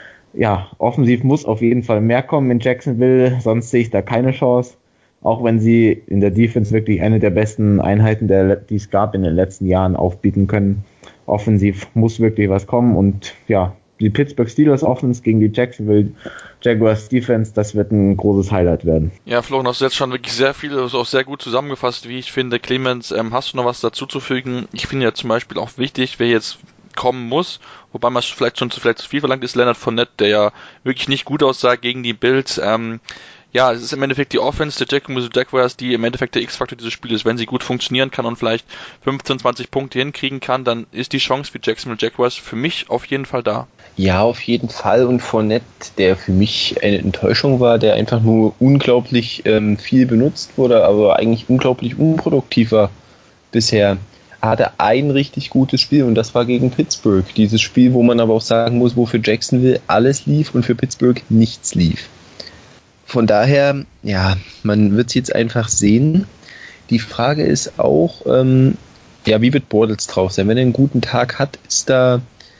E: ja, offensiv muss auf jeden Fall mehr kommen in Jacksonville, sonst sehe ich da keine Chance. Auch wenn sie in der Defense wirklich eine der besten Einheiten, die es gab in den letzten Jahren, aufbieten können. Offensiv muss wirklich was kommen, und ja, die Pittsburgh Steelers Offense gegen die Jacksonville Jaguars Defense, das wird ein großes Highlight werden.
D: Ja, Florian, hast du jetzt schon wirklich sehr viel, auch sehr gut zusammengefasst, wie ich finde. Clemens, hast du noch was dazu zu fügen? Ich finde ja zum Beispiel auch wichtig, wer jetzt kommen muss, wobei man vielleicht zu viel verlangt, ist Leonard Fournette, der ja wirklich nicht gut aussah gegen die Bills. Ja, es ist im Endeffekt die Offense der Jacksonville Jaguars, die im Endeffekt der X-Faktor dieses Spiels ist. Wenn sie gut funktionieren kann und vielleicht 15, 20 Punkte hinkriegen kann, dann ist die Chance für Jacksonville Jaguars für mich auf jeden Fall da.
F: Ja, auf jeden Fall. Und Fournette, der für mich eine Enttäuschung war, der einfach nur unglaublich viel benutzt wurde, aber eigentlich unglaublich unproduktiv war bisher. Er hatte ein richtig gutes Spiel, und das war gegen Pittsburgh. Dieses Spiel, wo man aber auch sagen muss, wo für Jacksonville alles lief und für Pittsburgh nichts lief. Von daher, ja, man wird es jetzt einfach sehen. Die Frage ist auch, wie wird Bortles drauf sein? Wenn er einen guten Tag hat, ist da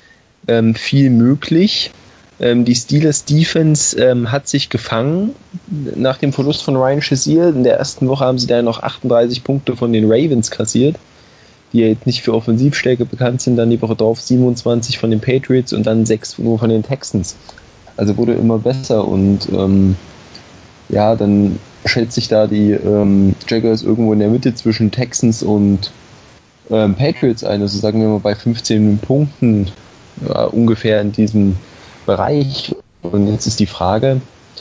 F: viel möglich. Die Steelers Defense hat sich gefangen nach dem Verlust von Ryan Shazier. In der ersten Woche haben sie da noch 38 Punkte von den Ravens kassiert, die ja jetzt nicht für Offensivstärke bekannt sind. Dann die Woche drauf 27 von den Patriots und dann 6 nur von den Texans. Also wurde immer besser, und dann schätzt sich da die Jaguars irgendwo in der Mitte zwischen Texans und Patriots ein. Also sagen wir mal bei 15 Punkten, ungefähr in diesem Bereich. Und jetzt ist die Frage,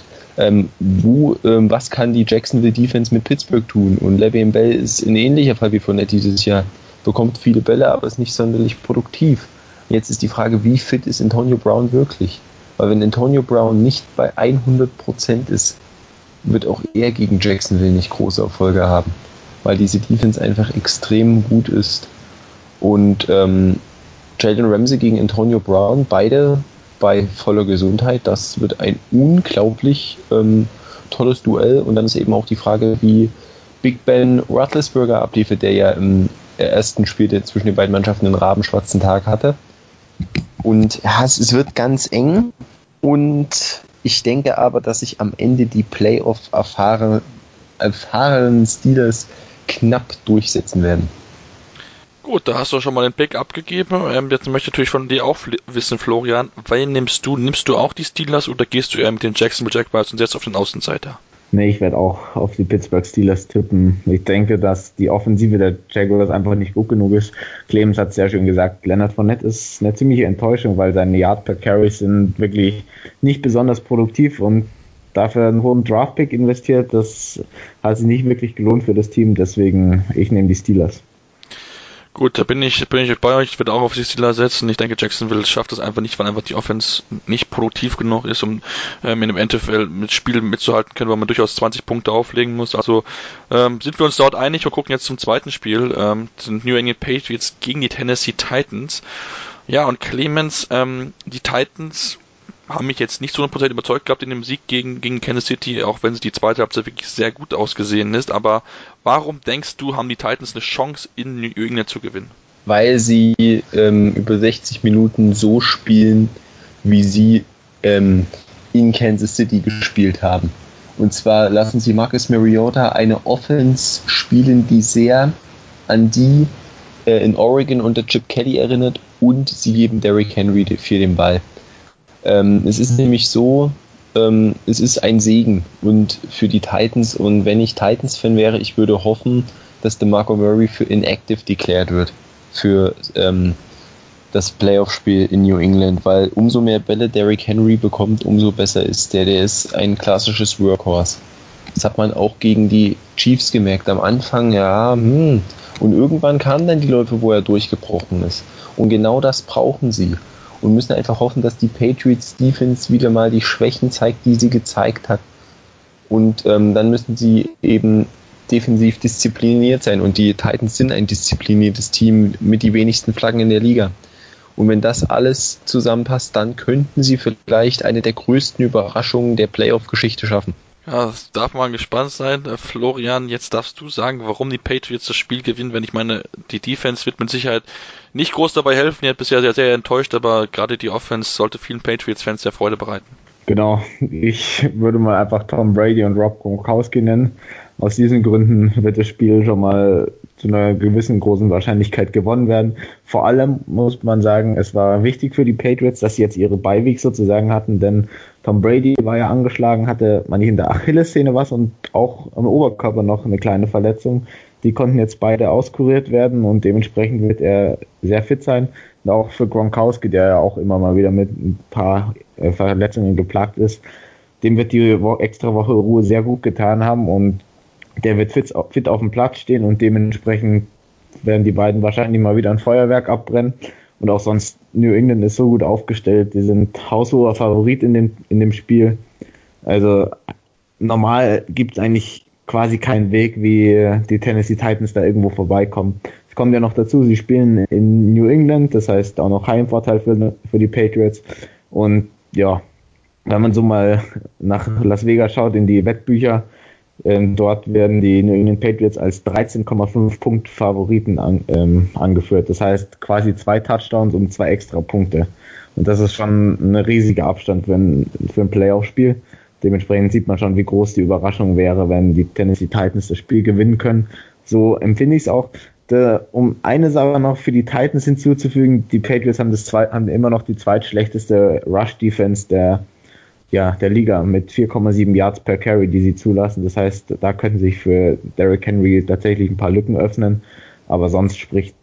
F: was kann die Jacksonville Defense mit Pittsburgh tun? Und Le'Veon Bell ist ein ähnlicher Fall wie Fournette dieses Jahr. Bekommt viele Bälle, aber ist nicht sonderlich produktiv. Jetzt ist die Frage, wie fit ist Antonio Brown wirklich? Weil wenn Antonio Brown nicht bei 100% ist, wird auch er gegen Jacksonville nicht große Erfolge haben, weil diese Defense einfach extrem gut ist. Und Jalen Ramsey gegen Antonio Brown, beide bei voller Gesundheit, das wird ein unglaublich tolles Duell. Und dann ist eben auch die Frage, wie Big Ben Roethlisberger abliefert, der ja im ersten Spiel zwischen den beiden Mannschaften einen rabenschwarzen Tag hatte. Und ja, es wird ganz eng, und ich denke aber, dass sich am Ende die Playoff-erfahrenen Steelers knapp durchsetzen werden.
D: Gut, da hast du schon mal den Pick abgegeben. Jetzt möchte ich natürlich von dir auch wissen, Florian, wen nimmst du? Nimmst du auch die Steelers oder gehst du eher mit den Jacksonville Jaguars und setzt auf den Außenseiter?
E: Nee, ich werde auch auf die Pittsburgh Steelers tippen. Ich denke, dass die Offensive der Jaguars einfach nicht gut genug ist. Clemens hat es sehr schön gesagt, Leonard Fournette ist eine ziemliche Enttäuschung, weil seine Yard per Carries sind wirklich nicht besonders produktiv und dafür einen hohen Draftpick investiert. Das hat sich nicht wirklich gelohnt für das Team, deswegen ich nehme die Steelers.
D: Gut, da bin ich bei euch. Ich werde auch auf die Steelers setzen. Ich denke, Jacksonville schafft es einfach nicht, weil einfach die Offense nicht produktiv genug ist, um in dem NFL mit Spielen mitzuhalten können, weil man durchaus 20 Punkte auflegen muss. Also sind wir uns dort einig. Wir gucken jetzt zum zweiten Spiel. Sind New England Patriots gegen die Tennessee Titans. Ja, und Clemens, die Titans haben mich jetzt nicht so 100% überzeugt gehabt in dem Sieg gegen Kansas City, auch wenn es die zweite Halbzeit wirklich sehr gut ausgesehen ist. Aber warum denkst du, haben die Titans eine Chance, in New England zu gewinnen?
F: Weil sie über 60 Minuten so spielen, wie sie in Kansas City gespielt haben. Und zwar lassen sie Marcus Mariota eine Offense spielen, die sehr an die in Oregon unter Chip Kelly erinnert, und sie geben Derrick Henry für den Ball. Es ist nämlich so, es ist ein Segen und für die Titans, und wenn ich Titans-Fan wäre, ich würde hoffen, dass DeMarco Murray für inactive declared wird für das Playoff-Spiel in New England, weil umso mehr Bälle Derrick Henry bekommt, umso besser ist der. Der ist ein klassisches Workhorse. Das hat man auch gegen die Chiefs gemerkt. Am Anfang, und irgendwann kamen dann die Läufe, wo er durchgebrochen ist. Und genau das brauchen sie. Und müssen einfach hoffen, dass die Patriots Defense wieder mal die Schwächen zeigt, die sie gezeigt hat. Und dann müssen sie eben defensiv diszipliniert sein. Und die Titans sind ein diszipliniertes Team mit die wenigsten Flaggen in der Liga. Und wenn das alles zusammenpasst, dann könnten sie vielleicht eine der größten Überraschungen der Playoff-Geschichte schaffen.
D: Ja, das darf man gespannt sein. Florian, jetzt darfst du sagen, warum die Patriots das Spiel gewinnen, wenn ich meine, die Defense wird mit Sicherheit nicht groß dabei helfen. Die hat bisher sehr, sehr enttäuscht, aber gerade die Offense sollte vielen Patriots-Fans sehr Freude bereiten.
E: Genau, ich würde mal einfach Tom Brady und Rob Gronkowski nennen. Aus diesen Gründen wird das Spiel schon mal zu einer gewissen großen Wahrscheinlichkeit gewonnen werden. Vor allem muss man sagen, es war wichtig für die Patriots, dass sie jetzt ihre Bye-Week sozusagen hatten, denn Tom Brady war ja angeschlagen, hatte man nicht in der Achillessehne was und auch am Oberkörper noch eine kleine Verletzung. Die konnten jetzt beide auskuriert werden und dementsprechend wird er sehr fit sein. Und auch für Gronkowski, der ja auch immer mal wieder mit ein paar Verletzungen geplagt ist, dem wird die extra Woche Ruhe sehr gut getan haben und der wird fit auf dem Platz stehen und dementsprechend werden die beiden wahrscheinlich mal wieder ein Feuerwerk abbrennen. Und auch sonst, New England ist so gut aufgestellt, die sind haushoher Favorit in dem Spiel. Also normal gibt es eigentlich quasi keinen Weg, wie die Tennessee Titans da irgendwo vorbeikommen. Es kommt ja noch dazu, sie spielen in New England, das heißt auch noch Heimvorteil für die Patriots. Und ja, wenn man so mal nach Las Vegas schaut, in die Wettbücher, dort werden die New England Patriots als 13,5 Punkt Favoriten angeführt. Das heißt quasi 2 Touchdowns und 2 extra Punkte. Und das ist schon ein riesiger Abstand für ein Playoff-Spiel. Dementsprechend sieht man schon, wie groß die Überraschung wäre, wenn die Tennessee Titans das Spiel gewinnen können. So empfinde ich es auch. Um eine Sache noch für die Titans hinzuzufügen, die Patriots haben immer noch die zweitschlechteste Rush-Defense der Liga mit 4,7 Yards per Carry, die sie zulassen. Das heißt, da könnten sich für Derrick Henry tatsächlich ein paar Lücken öffnen. Aber sonst spricht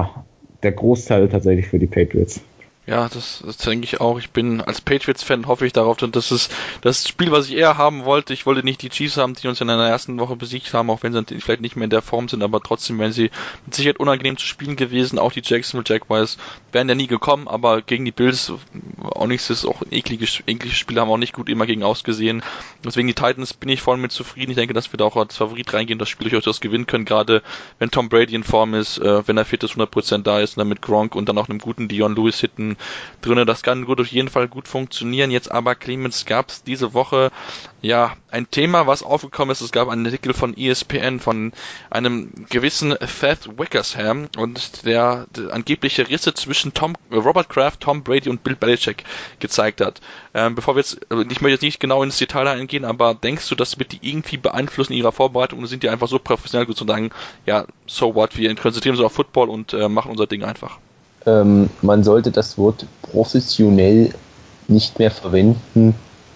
E: der Großteil tatsächlich für die Patriots.
D: Ja, das denke ich auch. Ich bin als Patriots-Fan, hoffe ich darauf, und das ist das Spiel, was ich eher haben wollte. Ich wollte nicht die Chiefs haben, die uns in der ersten Woche besiegt haben, auch wenn sie vielleicht nicht mehr in der Form sind, aber trotzdem wären sie mit Sicherheit unangenehm zu spielen gewesen. Auch die Jacksonville Jaguars wären ja nie gekommen, aber gegen die Bills auch nichts, ist auch ein ekliges Spiel, haben auch nicht gut immer gegen ausgesehen. Deswegen die Titans bin ich voll mit zufrieden. Ich denke, dass wir da auch als Favorit reingehen, das Spiel durchaus gewinnen können, gerade wenn Tom Brady in Form ist, wenn er fit ist, 100% da ist, und dann mit Gronk und dann auch einem guten Dion Lewis hitten drinne. Das kann auf jeden Fall gut funktionieren. Jetzt aber, Clemens, gab es diese Woche Ja, ein Thema, was aufgekommen ist, es gab einen Artikel von ESPN von einem gewissen Seth Wickersham und der angebliche Risse zwischen Robert Kraft, Tom Brady und Bill Belichick gezeigt hat. Ich möchte jetzt nicht genau ins Detail eingehen, aber denkst du, das wird die irgendwie beeinflussen in ihrer Vorbereitung und sind die einfach so professionell gut zu sagen, ja, so what, wir konzentrieren uns auf Football und machen unser Ding einfach?
F: Man sollte das Wort professionell nicht mehr verwenden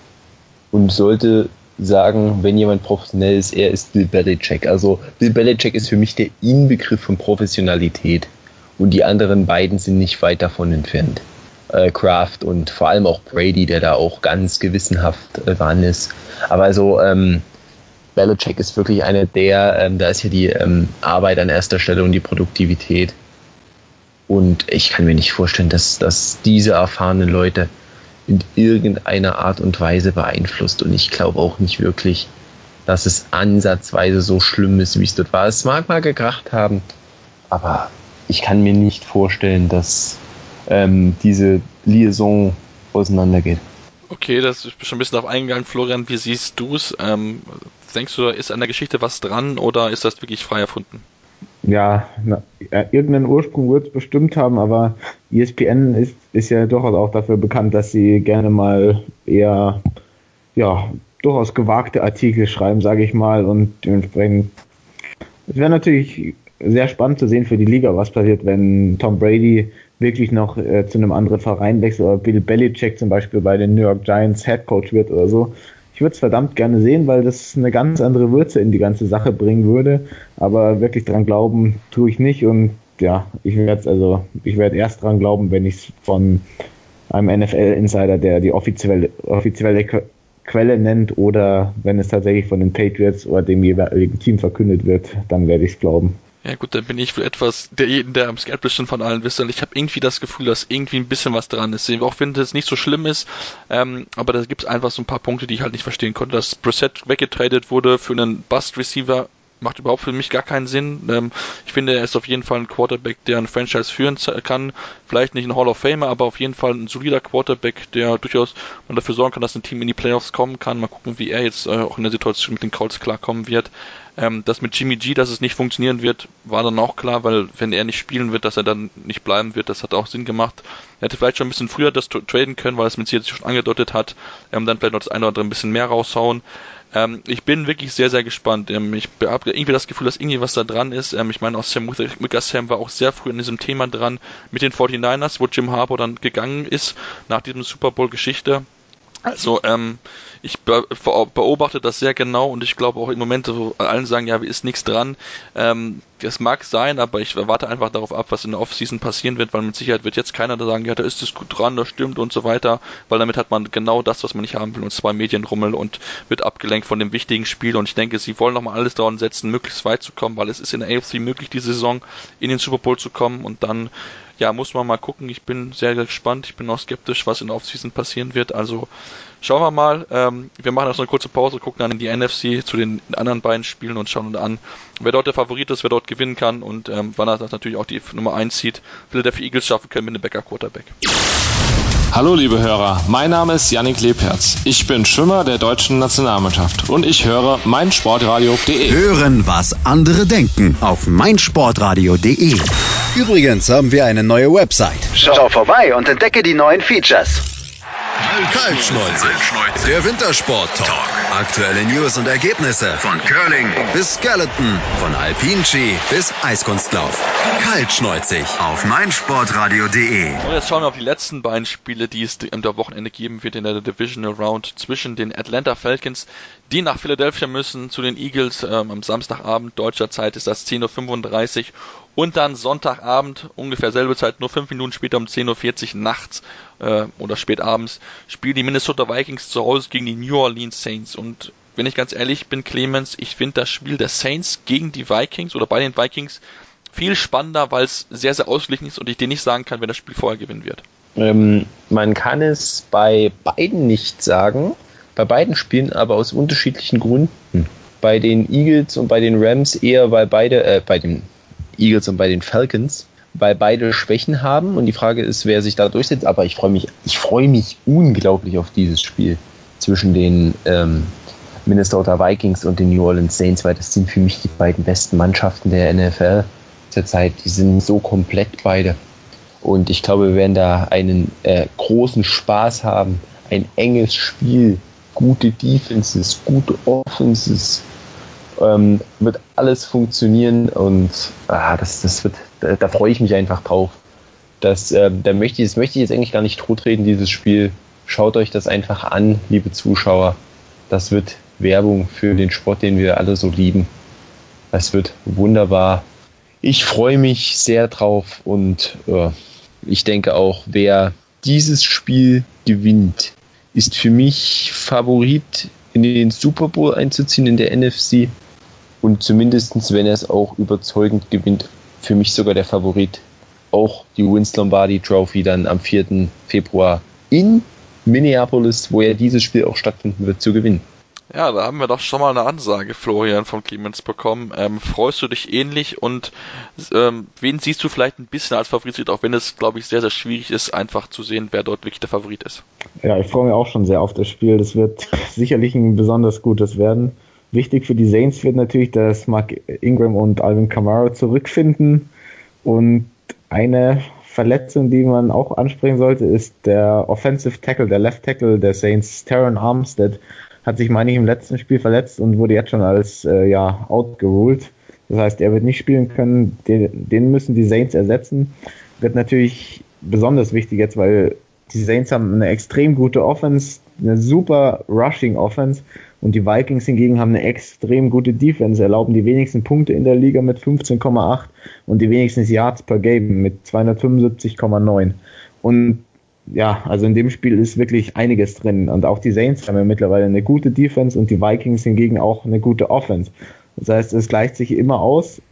F: und sollte sagen, wenn jemand professionell ist, er ist Bill Belichick. Also Bill Belichick ist für mich der Inbegriff von Professionalität und die anderen beiden sind nicht weit davon entfernt. Kraft und vor allem auch Brady, der da auch ganz gewissenhaft dran ist. Aber also Belichick ist wirklich einer der, da ist ja die Arbeit an erster Stelle und die Produktivität. Und ich kann mir nicht vorstellen, dass diese erfahrenen Leute in irgendeiner Art und Weise beeinflusst. Und ich glaube auch nicht wirklich, dass es ansatzweise so schlimm ist, wie es dort war. Es mag mal gekracht haben, aber ich kann mir nicht vorstellen, dass diese Liaison auseinandergeht.
D: Okay, das ist schon ein bisschen auf eingegangen, Florian. Wie siehst du es? Denkst du, ist an der Geschichte was dran oder ist das wirklich frei erfunden?
E: Ja, irgendeinen Ursprung wird es bestimmt haben, aber ESPN ist ja durchaus auch dafür bekannt, dass sie gerne mal eher, ja, durchaus gewagte Artikel schreiben, sage ich mal, und dementsprechend, es wäre natürlich sehr spannend zu sehen für die Liga, was passiert, wenn Tom Brady wirklich noch zu einem anderen Verein wechselt oder Bill Belichick zum Beispiel bei den New York Giants Head Coach wird oder so. Ich würde es verdammt gerne sehen, weil das eine ganz andere Würze in die ganze Sache bringen würde. Aber wirklich dran glauben tue ich nicht. Und ja, ich werde erst dran glauben, wenn ich es von einem NFL-Insider, der die offizielle Quelle nennt, oder wenn es tatsächlich von den Patriots oder dem jeweiligen Team verkündet wird, dann werde ich es glauben.
D: Ja gut, dann bin ich für etwas der am skeptischsten von allen wisst. Ich habe irgendwie das Gefühl, dass irgendwie ein bisschen was dran ist. Auch wenn das nicht so schlimm ist, aber da gibt es einfach so ein paar Punkte, die ich halt nicht verstehen konnte. Dass Brissett weggetradet wurde für einen Bust-Receiver, macht überhaupt für mich gar keinen Sinn. Ich finde, er ist auf jeden Fall ein Quarterback, der ein Franchise führen kann. Vielleicht nicht ein Hall of Famer, aber auf jeden Fall ein solider Quarterback, der durchaus man dafür sorgen kann, dass ein Team in die Playoffs kommen kann. Mal gucken, wie er jetzt auch in der Situation mit den Colts klarkommen wird. Das mit Jimmy G, dass es nicht funktionieren wird, war dann auch klar, weil wenn er nicht spielen wird, dass er dann nicht bleiben wird, das hat auch Sinn gemacht. Er hätte vielleicht schon ein bisschen früher das traden können, weil es mit sich jetzt schon angedeutet hat, dann vielleicht noch das eine oder andere ein bisschen mehr raushauen. Ich bin wirklich sehr, sehr gespannt. Ich habe irgendwie das Gefühl, dass irgendwie was da dran ist. Ich meine, auch Sam Wickersham war auch sehr früh an diesem Thema dran mit den 49ers, wo Jim Harbaugh dann gegangen ist nach diesem Super Bowl-Geschichte. Also, ich beobachte das sehr genau und ich glaube auch im Moment, wo allen sagen, ja, ist nichts dran. Das mag sein, aber ich warte einfach darauf ab, was in der Offseason passieren wird, weil mit Sicherheit wird jetzt keiner da sagen, ja, da ist es gut dran, das stimmt und so weiter, weil damit hat man genau das, was man nicht haben will, und zwar Medienrummel und wird abgelenkt von dem wichtigen Spiel und ich denke, sie wollen nochmal alles daran setzen, möglichst weit zu kommen, weil es ist in der AFC möglich, die Saison in den Super Bowl zu kommen und dann ja, muss man mal gucken. Ich bin sehr, sehr gespannt. Ich bin auch skeptisch, was in der Offseason passieren wird. Also schauen wir mal. Wir machen jetzt noch eine kurze Pause, gucken dann in die NFC zu den anderen beiden Spielen und schauen uns an, wer dort der Favorit ist, wer dort gewinnen kann und wann er das natürlich auch die Nummer 1 zieht. Philadelphia Eagles schaffen können mit einem Backup-Quarterback.
M: Hallo liebe Hörer, mein Name ist Yannick Lebherz. Ich bin Schwimmer der deutschen Nationalmannschaft und ich höre meinsportradio.de.
C: Hören, was andere denken auf meinsportradio.de. Übrigens haben wir eine neue Website. Schau vorbei und entdecke die neuen Features. Kaltschneuzig, der Wintersport-Talk. Aktuelle News und Ergebnisse von Curling bis Skeleton, von Alpin-Ski bis Eiskunstlauf. Kaltschneuzig auf meinsportradio.de.
D: Und jetzt schauen wir auf die letzten beiden Spiele, die es am Wochenende geben wird in der Divisional Round zwischen den Atlanta Falcons, die nach Philadelphia müssen, zu den Eagles. Am Samstagabend deutscher Zeit ist das 10.35 Uhr und dann Sonntagabend, ungefähr selbe Zeit, nur 5 Minuten später um 10.40 Uhr nachts oder spät abends, spielen die Minnesota Vikings zu Hause gegen die New Orleans Saints. Und wenn ich ganz ehrlich bin, Clemens, ich finde das Spiel der Saints gegen die Vikings oder bei den Vikings viel spannender, weil es sehr, sehr ausgeglichen ist und ich dir nicht sagen kann, wer das Spiel vorher gewinnen wird.
F: Man kann es bei beiden nicht sagen, bei beiden Spielen aber aus unterschiedlichen Gründen. Bei den Eagles und bei den Rams eher, weil beide, bei den Eagles und bei den Falcons, weil beide Schwächen haben und die Frage ist, wer sich da durchsetzt, aber ich freue mich unglaublich auf dieses Spiel zwischen den Minnesota Vikings und den New Orleans Saints, weil das sind für mich die beiden besten Mannschaften der NFL zurzeit. Die sind so komplett beide. Und ich glaube, wir werden da einen großen Spaß haben. Ein enges Spiel, gute Defenses, gute Offenses. Wird alles funktionieren und das wird, da freue ich mich einfach drauf. Da möchte ich jetzt eigentlich gar nicht totreden, dieses Spiel. Schaut euch das einfach an, liebe Zuschauer. Das wird Werbung für den Sport, den wir alle so lieben. Das wird wunderbar. Ich freue mich sehr drauf und ich denke auch, wer dieses Spiel gewinnt, ist für mich Favorit, in den Super Bowl einzuziehen in der NFC. Und zumindest, wenn er es auch überzeugend gewinnt, für mich sogar der Favorit, auch die Vince Lombardi Trophy dann am 4. Februar in Minneapolis, wo ja dieses Spiel auch stattfinden wird, zu gewinnen.
D: Ja, da haben wir doch schon mal eine Ansage, Florian, von Clemens bekommen. Freust du dich ähnlich und wen siehst du vielleicht ein bisschen als Favorit, auch wenn es, glaube ich, sehr, sehr schwierig ist, einfach zu sehen, wer dort wirklich der Favorit ist?
E: Ja, ich freue mich auch schon sehr auf das Spiel. Das wird sicherlich ein besonders gutes werden. Wichtig für die Saints wird natürlich, dass Mark Ingram und Alvin Kamara zurückfinden. Und eine Verletzung, die man auch ansprechen sollte, ist der Offensive Tackle, der Left Tackle der Saints, Terron Armstead, hat sich, meine ich, im letzten Spiel verletzt und wurde jetzt schon als outgeruled. Das heißt, er wird nicht spielen können. Den müssen die Saints ersetzen. Wird natürlich besonders wichtig jetzt, weil die Saints haben eine extrem gute Offense, eine super Rushing Offense und die Vikings hingegen haben eine extrem gute Defense, erlauben die wenigsten Punkte in der Liga mit 15,8 und die wenigsten Yards per Game mit 275,9. Und ja, also in dem Spiel ist wirklich einiges drin. Und auch die Saints haben ja mittlerweile eine gute Defense und die Vikings hingegen auch eine gute Offense. Das heißt, es gleicht sich immer aus.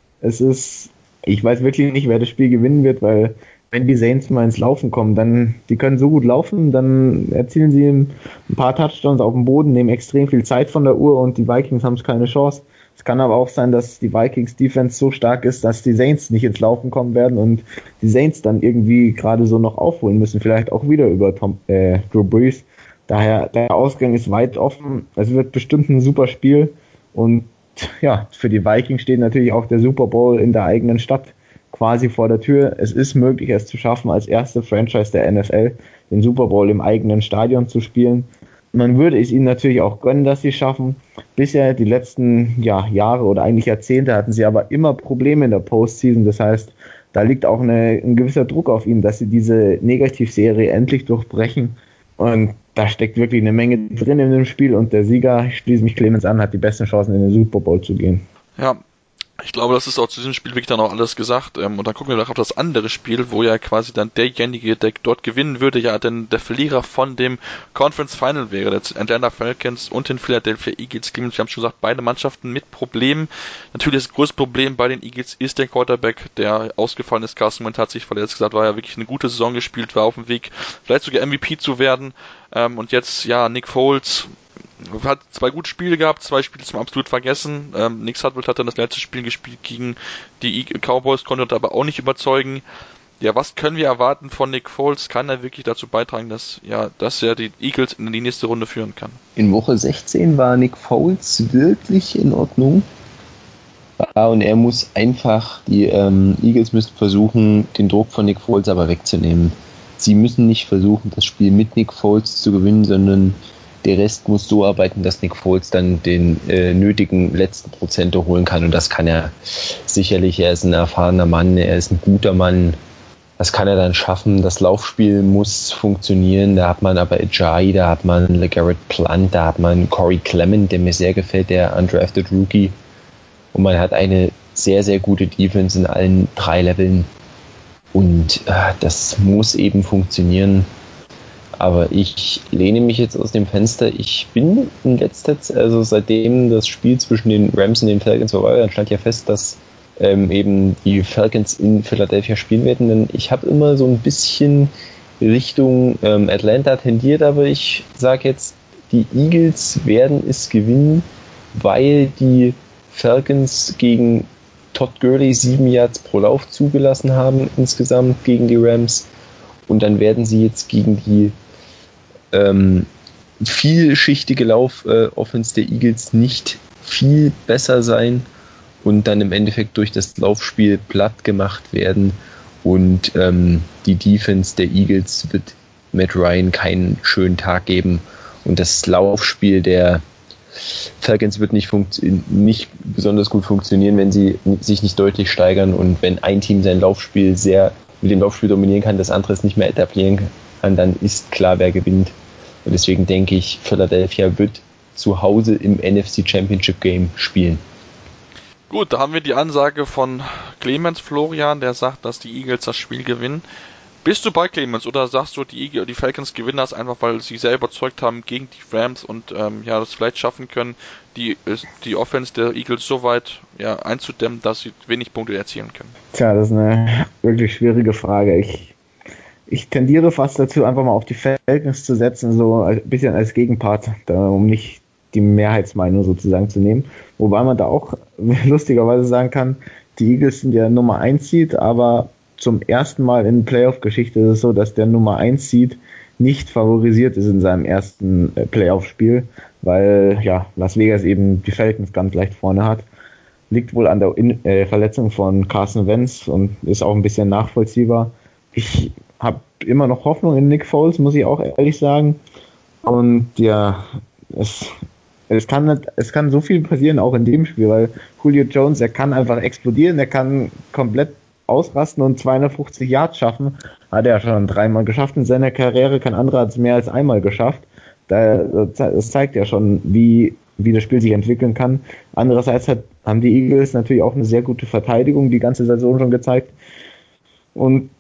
E: Ich weiß wirklich nicht, wer das Spiel gewinnen wird, weil wenn die Saints mal ins Laufen kommen, dann, die können so gut laufen, dann erzielen sie ein paar Touchdowns auf dem Boden, nehmen extrem viel Zeit von der Uhr und die Vikings haben keine Chance. Es kann aber auch sein, dass die Vikings Defense so stark ist, dass die Saints nicht ins Laufen kommen werden und die Saints dann irgendwie gerade so noch aufholen müssen, vielleicht auch wieder über Drew Brees. Daher, der Ausgang ist weit offen. Es wird bestimmt ein super Spiel und ja, für die Vikings steht natürlich auch der Super Bowl in der eigenen Stadt quasi vor der Tür. Es ist möglich, es zu schaffen, als erste Franchise der NFL den Super Bowl im eigenen Stadion zu spielen. Man würde es ihnen natürlich auch gönnen, dass sie es schaffen. Bisher, die letzten Jahre oder eigentlich Jahrzehnte, hatten sie aber immer Probleme in der Postseason. Das heißt, da liegt auch ein gewisser Druck auf ihnen, dass sie diese Negativserie endlich durchbrechen. Und da steckt wirklich eine Menge drin in dem Spiel. Und der Sieger, ich schließe mich Clemens an, hat die besten Chancen, in den Super Bowl zu gehen.
D: Ja, ich glaube, das ist auch zu diesem Spiel wirklich dann auch alles gesagt. Und dann gucken wir doch auf das andere Spiel, wo ja quasi dann derjenige, der dort gewinnen würde, ja dann der Verlierer von dem Conference Final wäre. Der Atlanta Falcons und den Philadelphia Eagles. Wir haben schon gesagt, beide Mannschaften mit Problemen. Natürlich das größte Problem bei den Eagles ist der Quarterback, der ausgefallen ist. Carson Wentz hat sich verletzt, gesagt, war ja wirklich eine gute Saison gespielt, war auf dem Weg, vielleicht sogar MVP zu werden. Und jetzt, ja, Nick Foles hat 2 gute Spiele gehabt, 2 Spiele zum absolut vergessen. Nick Sudfeld hat dann das letzte Spiel gespielt gegen die Cowboys, konnte aber auch nicht überzeugen. Ja, was können wir erwarten von Nick Foles? Kann er wirklich dazu beitragen, dass er die Eagles in die nächste Runde führen kann?
F: In Woche 16 war Nick Foles wirklich in Ordnung. Und er muss einfach, die Eagles müssen versuchen, den Druck von Nick Foles aber wegzunehmen. Sie müssen nicht versuchen, das Spiel mit Nick Foles zu gewinnen, sondern der Rest muss so arbeiten, dass Nick Foles dann den nötigen letzten Prozente holen kann. Und das kann er sicherlich. Er ist ein erfahrener Mann, er ist ein guter Mann. Das kann er dann schaffen. Das Laufspiel muss funktionieren. Da hat man aber Ajayi, da hat man LeGarrette Blount, da hat man Corey Clement, der mir sehr gefällt, der undrafted Rookie. Und man hat eine sehr, sehr gute Defense in allen 3 Leveln. Und das muss eben funktionieren. Aber ich lehne mich jetzt aus dem Fenster. Ich bin in letzter Zeit, also seitdem das Spiel zwischen den Rams und den Falcons vorbei war, dann stand ja fest, dass eben die Falcons in Philadelphia spielen werden. Denn ich habe immer so ein bisschen Richtung Atlanta tendiert, aber ich sage jetzt, die Eagles werden es gewinnen, weil die Falcons gegen Todd Gurley 7 Yards pro Lauf zugelassen haben insgesamt gegen die Rams. Und dann werden sie jetzt gegen die vielschichtige Lauf-Offense der Eagles nicht viel besser sein und dann im Endeffekt durch das Laufspiel platt gemacht werden. Und die Defense der Eagles wird Matt Ryan keinen schönen Tag geben. Und das Laufspiel der Falcons wird nicht besonders gut funktionieren, wenn sie sich nicht deutlich steigern. Und wenn ein Team sein Laufspiel mit dem Laufspiel dominieren kann, das andere es nicht mehr etablieren kann, dann ist klar, wer gewinnt. Und deswegen denke ich, Philadelphia wird zu Hause im NFC Championship Game spielen.
D: Gut, da haben wir die Ansage von Clemens Florian, der sagt, dass die Eagles das Spiel gewinnen. Bist du bei Clemens oder sagst du, die Falcons gewinnen das einfach, weil sie sehr überzeugt haben gegen die Rams und das vielleicht schaffen können, die Offense der Eagles so weit einzudämmen, dass sie wenig Punkte erzielen können?
E: Tja, das ist eine wirklich schwierige Frage. Ich tendiere fast dazu, einfach mal auf die Falcons zu setzen, so ein bisschen als Gegenpart, um nicht die Mehrheitsmeinung sozusagen zu nehmen. Wobei man da auch lustigerweise sagen kann, die Eagles sind ja Nummer 1 Seed, aber zum ersten Mal in Playoff-Geschichte ist es so, dass der Nummer 1 Seed nicht favorisiert ist in seinem ersten Playoff-Spiel, weil Las Vegas eben die Falcons ganz leicht vorne hat. Liegt wohl an der Verletzung von Carson Wentz und ist auch ein bisschen nachvollziehbar. Ich habe immer noch Hoffnung in Nick Foles, muss ich auch ehrlich sagen. Und es kann so viel passieren, auch in dem Spiel, weil Julio Jones, er kann einfach explodieren, er kann komplett ausrasten und 250 Yards schaffen. Hat er schon 3-mal geschafft in seiner Karriere, kein anderer hat es mehr als einmal geschafft. Das zeigt ja schon, wie das Spiel sich entwickeln kann. Andererseits haben die Eagles natürlich auch eine sehr gute Verteidigung die ganze Saison schon gezeigt. Und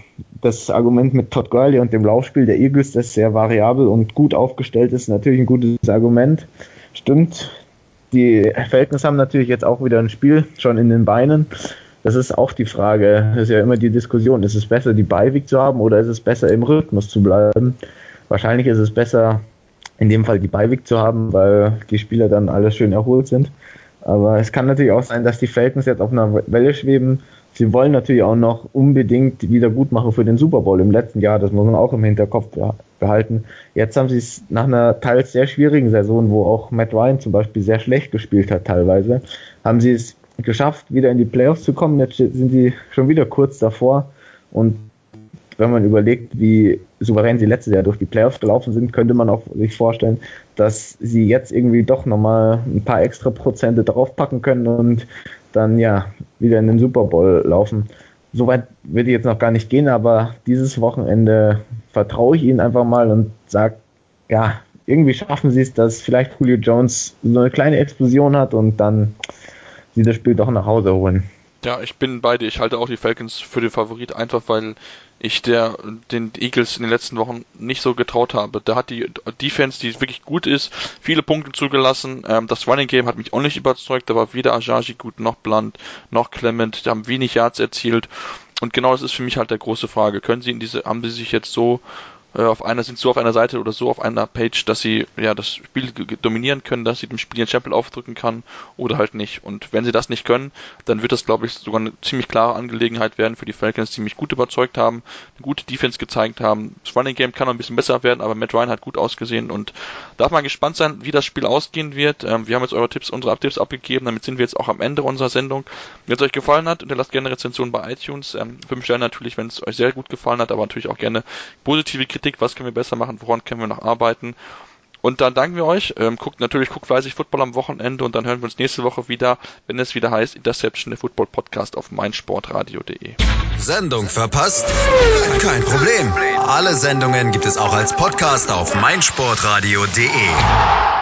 E: das Argument mit Todd Gurley und dem Laufspiel der Eagles, das sehr variabel und gut aufgestellt ist, natürlich ein gutes Argument. Stimmt, die Falcons haben natürlich jetzt auch wieder ein Spiel schon in den Beinen. Das ist auch die Frage, das ist ja immer die Diskussion, ist es besser, die Bye-Week zu haben oder ist es besser, im Rhythmus zu bleiben? Wahrscheinlich ist es besser, in dem Fall die Bye-Week zu haben, weil die Spieler dann alle schön erholt sind. Aber es kann natürlich auch sein, dass die Falcons jetzt auf einer Welle schweben. Sie wollen natürlich auch noch unbedingt wieder gut machen für den Super Bowl im letzten Jahr. Das muss man auch im Hinterkopf behalten. Jetzt haben sie es nach einer teils sehr schwierigen Saison, wo auch Matt Ryan zum Beispiel sehr schlecht gespielt hat teilweise, haben sie es geschafft, wieder in die Playoffs zu kommen. Jetzt sind sie schon wieder kurz davor. Und wenn man überlegt, wie souverän sie letztes Jahr durch die Playoffs gelaufen sind, könnte man auch sich vorstellen, dass sie jetzt irgendwie doch nochmal ein paar extra Prozente draufpacken können und dann wieder in den Super Bowl laufen. Soweit würde ich jetzt noch gar nicht gehen, aber dieses Wochenende vertraue ich ihnen einfach mal und sage, irgendwie schaffen sie es, dass vielleicht Julio Jones so eine kleine Explosion hat und dann sie das Spiel doch nach Hause holen.
D: Ja, ich bin bei dir. Ich halte auch die Falcons für den Favorit, einfach weil ich den Eagles in den letzten Wochen nicht so getraut habe. Da hat die Defense, die wirklich gut ist, viele Punkte zugelassen. Das Running Game hat mich auch nicht überzeugt. Da war weder Ajayi gut, noch Blunt, noch Clement. Die haben wenig Yards erzielt. Und genau das ist für mich halt der große Frage. Haben sie sich jetzt so auf einer Seite oder so auf einer Page, dass sie das Spiel dominieren können, dass sie dem Spiel den Stempel aufdrücken kann oder halt nicht. Und wenn sie das nicht können, dann wird das, glaube ich, sogar eine ziemlich klare Angelegenheit werden für die Falcons, die mich gut überzeugt haben, eine gute Defense gezeigt haben. Das Running Game kann noch ein bisschen besser werden, aber Matt Ryan hat gut ausgesehen und darf man gespannt sein, wie das Spiel ausgehen wird. Wir haben jetzt unsere Tipps abgegeben, damit sind wir jetzt auch am Ende unserer Sendung. Wenn es euch gefallen hat, hinterlasst gerne eine Rezension bei iTunes. 5 Sterne natürlich, wenn es euch sehr gut gefallen hat, aber natürlich auch gerne positive Kritik. Was können wir besser machen, woran können wir noch arbeiten? Und dann danken wir euch. Guckt fleißig Football am Wochenende und dann hören wir uns nächste Woche wieder, wenn es wieder heißt Interception, der Football Podcast auf meinsportradio.de.
C: Sendung verpasst? Kein Problem. Alle Sendungen gibt es auch als Podcast auf meinsportradio.de.